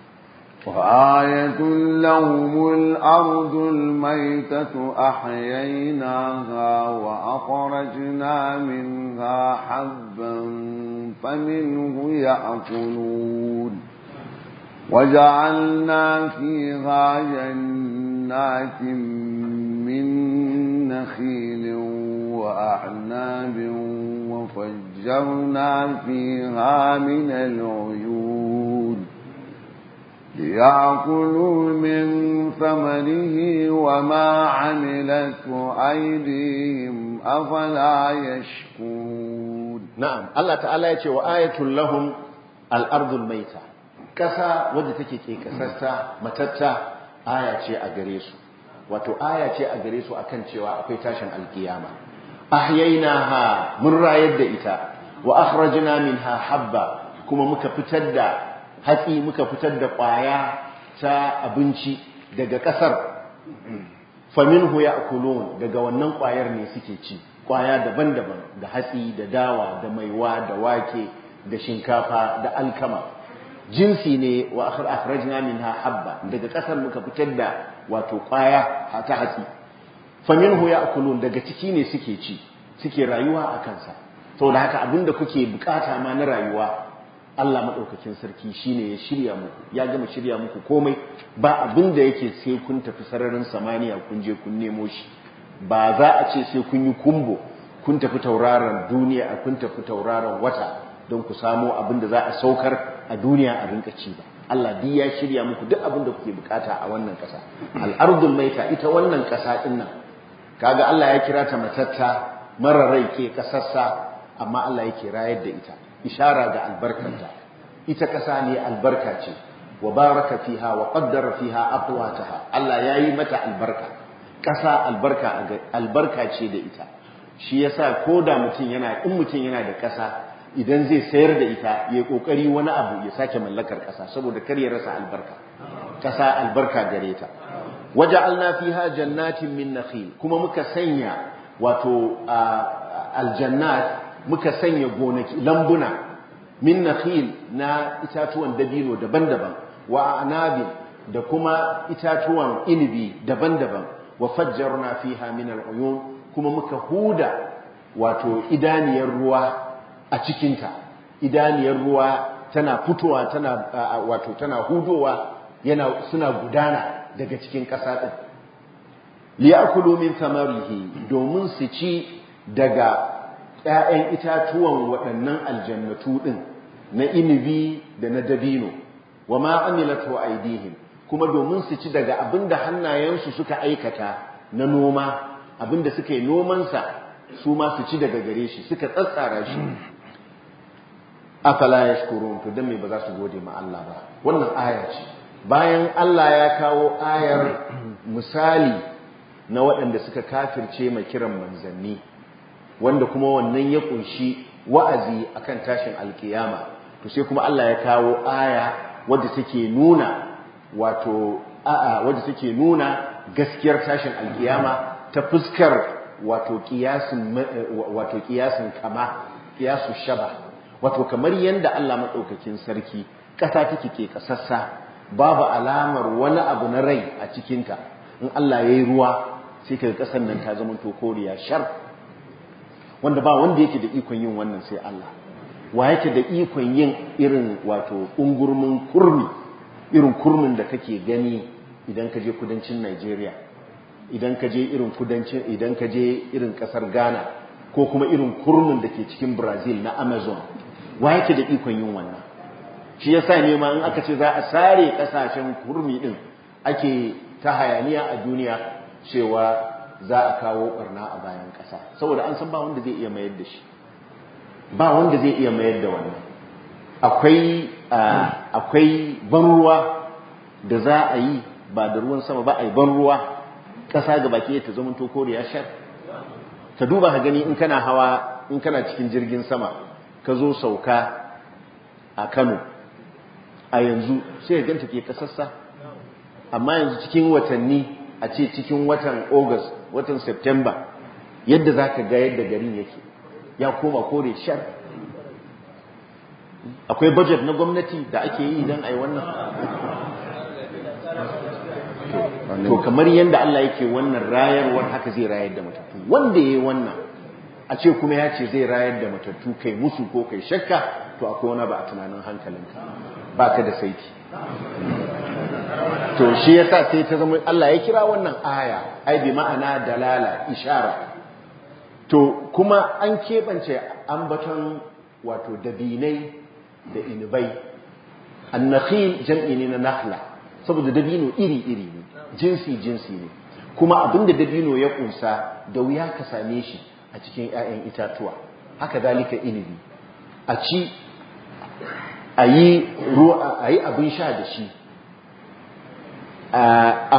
وآية لهم الأرض الميتة أحييناها وأخرجنا منها حبا فمنه يأكلون وجعلنا فيها جنات من نخيل وأعناب وفجرنا فيها من العيون ليأكلوا من ثمره وما عملته أيديهم أفلا يشكرون. نعم، الله تعالى يقول وآية لهم الأرض الميتة، ƙasa wadda take ke ƙasarta matatta aya ce a gare su, wato aya ce a gare su akan cewa akwai tashin alkiyama. Ahyaynaha, mun rayar da ita, wa akhrajna minha habba, kuma muka fitar da hatsi, muka fitar da ƙwaya ta abinci daga ƙasar. Faminhu ya'kulun, daga wannan ƙwayar ne suke ci, ƙwaya daban-daban, da hatsi, da dawa, da maiwa, da wake, da shinkafa, da alkama. Jinsi ne wa akhrajna minha habba, daga kasar muka fitar da wato kwaya ta hatsi. Faminhu ya'kulun, daga ciki ne suke ci, suke rayuwa a kansa. Saboda haka abinda kuke bukata ma na rayuwa, Allah madaukakin sarki shine ya shirya muku, ya gama shirya muku komai, ba abinda yake sai kun tafi sararin samaniya kun je kun nemo shi. Ba za a ce sai kun yi kumbo, kun tafi tauraron duniya, kun tafi tauraron wata don ku samo abinda za a saukar a duniya a rinka ci ba. Allah duk ya shirya muku duk abin da kuke bukata a wannan ƙasa. Al-ardul maita, ita wannan ƙasa din nan, kaga Allah ya kira ta matatta, mara rai ke ƙasarsa, amma Allah yake rayar da ita, ishara ga albarkanta. Ita ƙasa ne albarka ce, wa baraka fiha wa qaddara fiha aqwataha. Allah yayi mata albarka. Ƙasa albarka ce da ita. Shi yasa koda mutum yana, in mutum yana da ƙasa, idan zai sayar da ita ya kokari wani abu ya sake mallakar ƙasa, saboda kar ya rasa albarka. Ƙasa albarka gare ta. Waja'alna fiha jannatin min nakhil, kuma muka sanya wato aljannat, muka sanya gonaki, lambuna min nakhil, na itatuwan dabino daban-daban, wa anabin, da kuma itatuwan inibi daban-daban, wa fajjarna fiha min al'uyun, kuma muka huda wato idaniyar ruwa a cikinta. Idaniyar ruwa tana fitowa, tana hudowa, suna gudana daga cikin ƙasa ɗin. Liya'kulu min thamarihi, domin su ci daga ‘ya'yan itatuwan waɗannan aljannatu ɗin na inibi da na dabino, wa ma amilatu aydihim, kuma domin su ci daga abin da hannayensu suka aikata na noma abinda suka yi nomansa su ma su ci daga gare shi suka tsatsara shi afala yashkurun to dan me ba za su gode ma Allah ba wannan aya ce bayan Allah ya kawo ayar misali na waɗanda suka kafirce mai kiran manzanni wanda kuma wannan ya kunshi wa'azi akan tashin alkiyama to sai kuma Allah ya kawo aya wadda take nuna wadda take nuna gaskiyar tashin alkiyama ta fuskar wato kiyasin shaba wato kamar yanda Allah madaukakin sarki ƙasa take ke kasassa babu alamar wani abu na rai a cikinta in Allah yayi ruwa sai kaga ƙasar nan ta zama to koriya shar wanda ba wanda yake da ikon yin wannan sai Allah wa yake da ikon yin irin wato ungurmin kurmi irin kurmin da kake gani idan ka je kudancin Najeriya idan ka je irin kasar Ghana ko kuma irin kurmin da ke cikin Brazil na Amazon wa yake da ikon yin wannan shi yasa ne ma in aka ce za a sare kasashen kurmi din ake ta hayaniya a duniya cewa za a kawo barna a bayan kasa saboda an san ba wanda zai iya mayar da shi ba wanda zai iya mayar da wannan akwai ban ruwa da za a yi ba da ruwan sama ba a yi ban ruwa ƙasa ga baki ta zama to koriya shar ka duba ka gani in kana cikin jirgin sama ka zo sauka a Kano a yanzu sai ya ganta ke kasassa amma yanzu cikin watanni a ce cikin watan August watan September yadda zaka ga yadda garin yake ya koma kore shar akwai budget na gwamnati da ake yi idan ai wannan to kamar yanda Allah yake wannan rayarwar haka zai rayar da matattu wanda yayi wannan a ce kuma ya ce zai rayar da matattu kai musu ko kai shakka to akwai wani ba a tunanin hankalinka baka da saiti to shi yasa sai ta zama Allah ya kira wannan aya ai bi ma'ana dalala ishara to kuma an kebance ambaton wato dabinai da inibai annakhil jam'i ne na nakhla saboda dabino iri-iri ne jinsi ne kuma abinda dabino ya kunsa da wuya ka same shi a cikin 'ya'yan itatuwa haka dalika inibi a ci a yi abin sha da shi a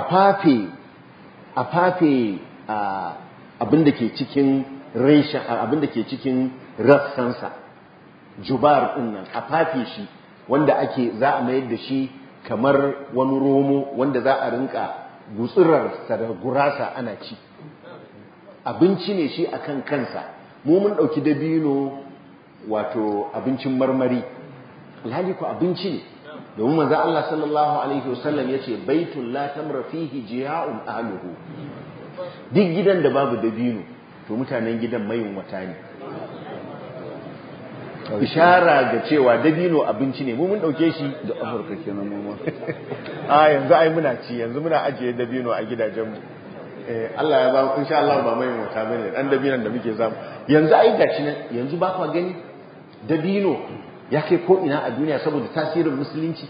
fafe abinda ke cikin reshen abinda ke cikin rassansa jubar din nan a fafe shi wanda za a mayar da shi kamar wani romo wanda za a rinka gutsurar da gurasa ana ci abinci ne shi akan kansa mu mun dauki dabino wato abincin marmari alhali ko abinci ne domin manzo Allah sallallahu alaihi wasallam yace baitul la tamra fihi jiya'un ahluhu duk gidan da babu dabino to mutanen gidan mayin wata ne ishara ga cewa dabino abinci ne mu mun dauke shi da Afirka kenan mu a yanzu ai muna ci yanzu muna ajiye dabino a gidajenmu Allah ya ba insha Allah ba mai wata bane dan dabinon da muke zamu yanzu ai gashi nan yanzu ba kwa gani dabino ya kai ko ina a duniya saboda tasirin musulunci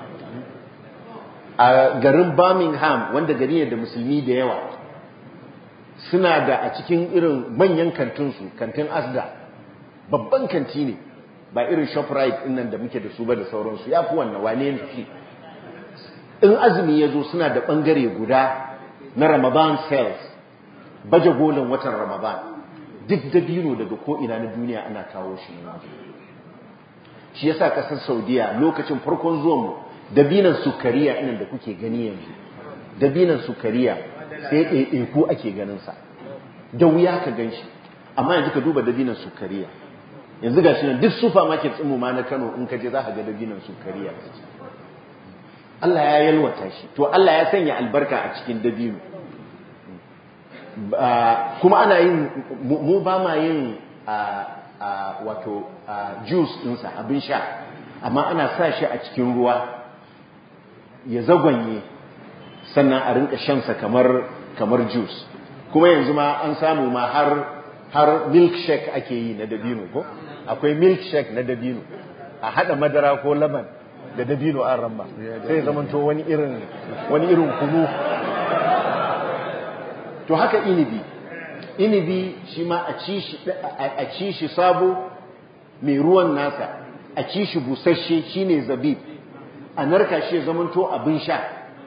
a garin Birmingham wanda gari ne da musulmi da yawa suna da a cikin irin manyan kantinsu kantin Asda babban kanti ne ba irin Shoprite din nan da muke da su ba da sauransu ya fi wannan wane ne shi in azumi ya zo suna da bangare guda na Ramadan sales baje golin watan Ramadan duk dabino daga ko ina na duniya ana kawo shi shi yasa kasar Saudiya lokacin farkon zuwan mu dabinan sukariya inan da kuke gani yanzu dabinan sukariya sai ɗaiɗaiku ake ganin sa da wuya ka ganshi amma yanzu ka duba dabinan sukariya yanzu gashi nan duk supermarket din mu ma na Kano in ka je za ka ga dabinan sukariya Allah ya yalwata shi to Allah ya sanya albarka a cikin dabino kuma ana yin mu ba ma yin wato juice ɗinsa abin sha amma ana sa shi a cikin ruwa ya zagwanye sannan a rinka shansa kamar juice kuma yanzu ma an samu ma har milkshake ake yi na dabino ko akwai milkshake na dabino a hada madara ko laban da dabino an ramba sai zamanto wani irin kunu to haka inibi shi ma a ci shi sabo mai ruwan nasa, a ci shi busasshe shine zabib, a narka shi ya zamanto abin sha,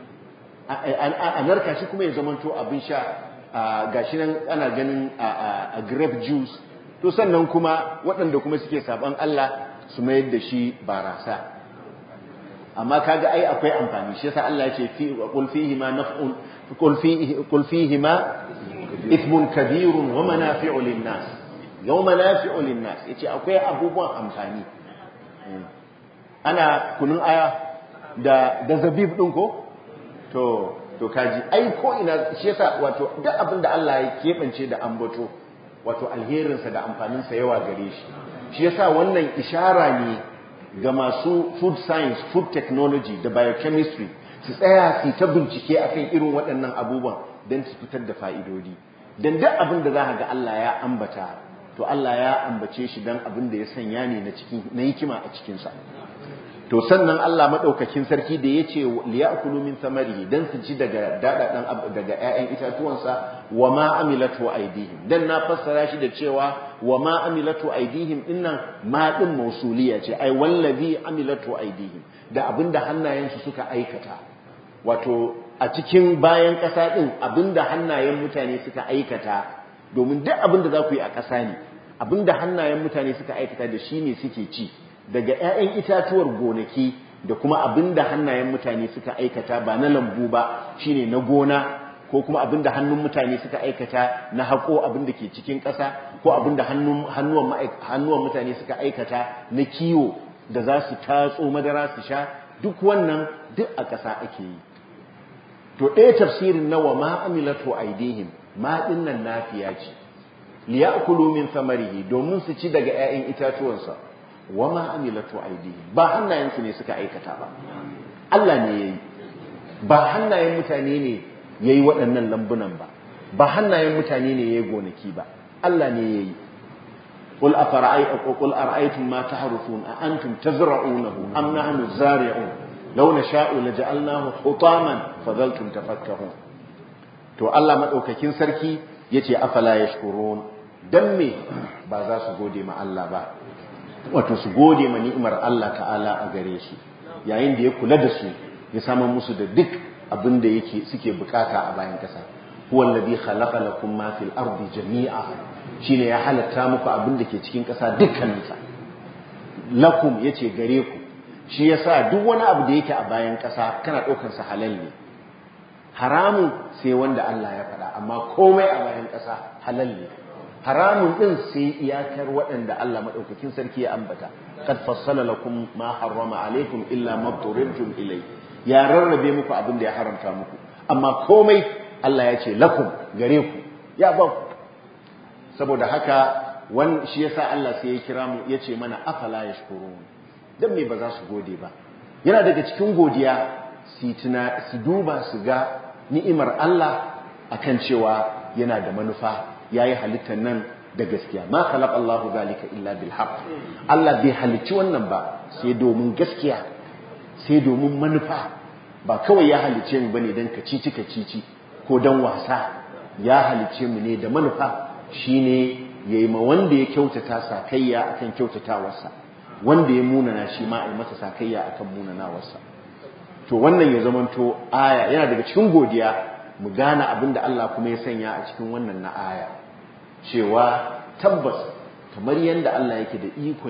a narka shi kuma ya zamanto abin sha, gashi nan ana ganin a grape juice. To sannan kuma waɗanda kuma suke saban Allah su mayar da shi barasa, amma kaga ai akwai amfani, shi yasa Allah ya ce qul fihi ma naf'un qul fihi ma ithmun kabirun wa manafi'u lin-nas, yawma nafi'u lin-nas, yace akwai abubuwan amfani. Ana kunun aya da zabib din ko to kaji ai ko ina, shi yasa wato duk abin da Allah ya kebance da ambato wato alherinsa da amfaninsa yawa gare shi. Shi yasa wannan ishara ne ga masu food science, food technology da biochemistry su tsaya su ta bincike akan irin waɗannan abubuwan don su fitar da fa'idodi. Don duk abin da za ga Allah ya ambata, to Allah ya ambace shi don abin da ya sanya ne na hikima a cikinsa. To sannan Allah maɗaukakin sarki da ya ce liya'kulu min samarihi, dan su ci daga daga ƴaƴan itatuwansa, wa ma amilatu aydihim, dan na fassara shi da cewa wa ma amilatu aydihim dinnan ma din mausuliya ce, ai wallazi amilatu aydihim, da abinda hannayensu suka aikata. Wato a cikin bayan ƙasa din abinda hannayen mutane suka aikata, domin duk abinda za ku yi a ƙasa ne, abinda hannayen mutane suka aikata da shi ne suke ci, daga ƴaƴan itatuwar gonaki da kuma abinda hannayen mutane suka aikata ba na lambu ba, shine na gona, ko kuma abinda hannun mutane suka aikata na haƙo abinda ke cikin ƙasa, ko abinda hannuwan mutane suka aikata na kiwo da za su tatso madara su sha, duk wannan duk a ƙasa ake yi. To ɗaya tafsirin na wa ma amilatu aidihim, ma dinnan nafiya ce, liya'kulu min samarihi, domin su ci daga ƴaƴan itatuwansa, wa ma amilatu aidihim, ba hannayensu ne suka aikata ba, Allah ne yayi. Ba hannayen mutane ne yayi waɗannan lambunan ba hannayen mutane ne yayi gonaki ba, Allah ne yayi. qul ara'aytum ma tahrufun a antum tazra'unahu am nahnu zari'un law nasha'u laja'alnahu hutaman fadhaltum tafakkahun. To Allah madaukakin sarki yace afala yashkurun, dan me ba za su gode ma Allah ba, wato su gode ma ni'imar Allah ta'ala a gare su, yayin da ya kula da su ya samar musu da duk abin da suke bukata a bayan kasa. huwa alladhi khalaqa lakum ma fil ardi jami'a, shine ya halatta muku abin da ke cikin kasa dukkaninsa. Lakum yace gare ku, shi yasa duk wani abu da yake a bayan kasa kana daukar sa halal ne. Haramun sai wanda Allah ya faɗa, amma komai a bayan kasa halal ne. Haramun din sai iyakar waɗanda Allah madaukakin sarki ya ambata, qad fassala lakum ma harrama alaikum illa ma turirtum ilay, ya rarrabe muku abin da ya haramta muku, amma komai Allah ya ce lakum gare ku, ya ba ku. Saboda haka shi yasa Allah sai ya kira mu ya ce mana afala yashkurun, dan me ba za su gode ba. Yana daga cikin godiya su duba su ga ni'imar Allah akan cewa yana da manufa, yayi halittar nan da gaskiya. Ma khalaqa Allahu zalika illa bil haqq, Allah bai halicci wannan ba sai domin gaskiya, sai domin manufa. Ba kawai ya halicce mu bane dan kacici ko dan wasa, ya halicce mu ne da manufa, shine yayi ma wanda ya kyautata sakayya akan kyautatawarsa, wanda ya munana shi ma ai masa sakayya akan munanawarsa. To wannan ya zamanto aya, yana daga cikin godiya mu gane abinda Allah kuma ya sanya a cikin wannan na aya, cewa tabbas kamar yanda Allah yake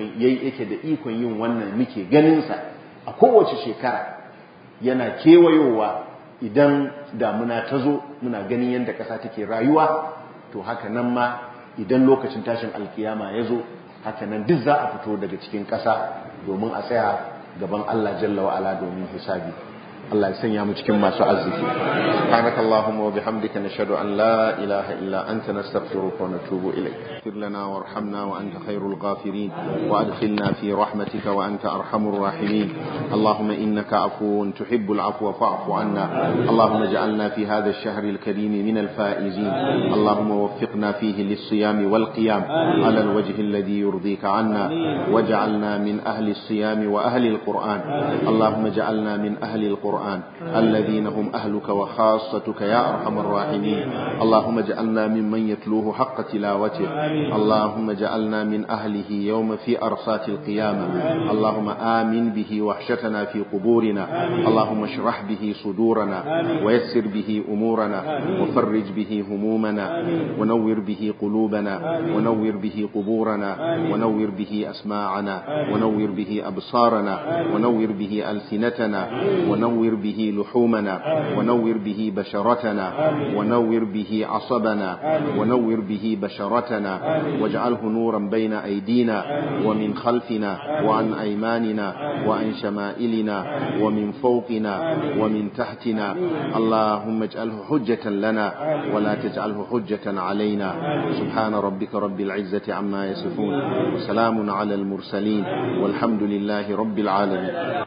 da ikon yin wannan muke ganin sa a kowace shekara, yana kewayowa idan damuna ta zo muna ganin yanda ƙasa take rayuwa, to haka nan ma idan lokacin tashin alkiyama ya zo, haka nan duk za a fito daga cikin ƙasa domin a tsaya gaban Allah jalla wa ala domin hisabi. Allah ya sanya mu cikin masu arziki. Subhanakallahumma wa bihamdika nashhadu an la ilaha illa anta nastaghfiruka wa natubu ilayk. Ighfir lana warhamna wa anta khairul ghafirin wa adkhilna fi rahmatika wa anta arhamur rahimin. Allahumma innaka afuwun tuhibbul afwa fa'fu anna. Allahumma ij'alna fi hadha ash-shahr al-karim min al-faizin. Allahumma waffiqna fihi lis-siyam wal-qiyam ala al-wajh alladhi yurdika 'anna waj'alna min ahli as-siyam wa ahli al-Qur'an. Allahumma ij'alna min ahli al-Qur'an القرآن الذين هم أهلك وخاصتك يا أرحم الراحمين. اللهم اجعلنا ممن يتلوه حق تلاوته. اللهم اجعلنا من أهله يوم في أرصات القيامة. اللهم آمن به وحشتنا في قبورنا. اللهم اشرح به صدورنا ويسر به أمورنا وفرج به همومنا ونور به قلوبنا ونور به قبورنا ونور به أسماعنا ونور به أبصارنا ونور به ألسنتنا ونور به لحومنا ونور به بشرتنا ونور به عصبنا ونور به بشرتنا واجعله نورا بين أيدينا ومن خلفنا وعن أيماننا وعن شمائلنا ومن فوقنا ومن تحتنا. اللهم اجعله حجة لنا ولا تجعله حجة علينا. سبحان ربك رب العزة عما يصفون وسلام على المرسلين والحمد لله رب العالمين.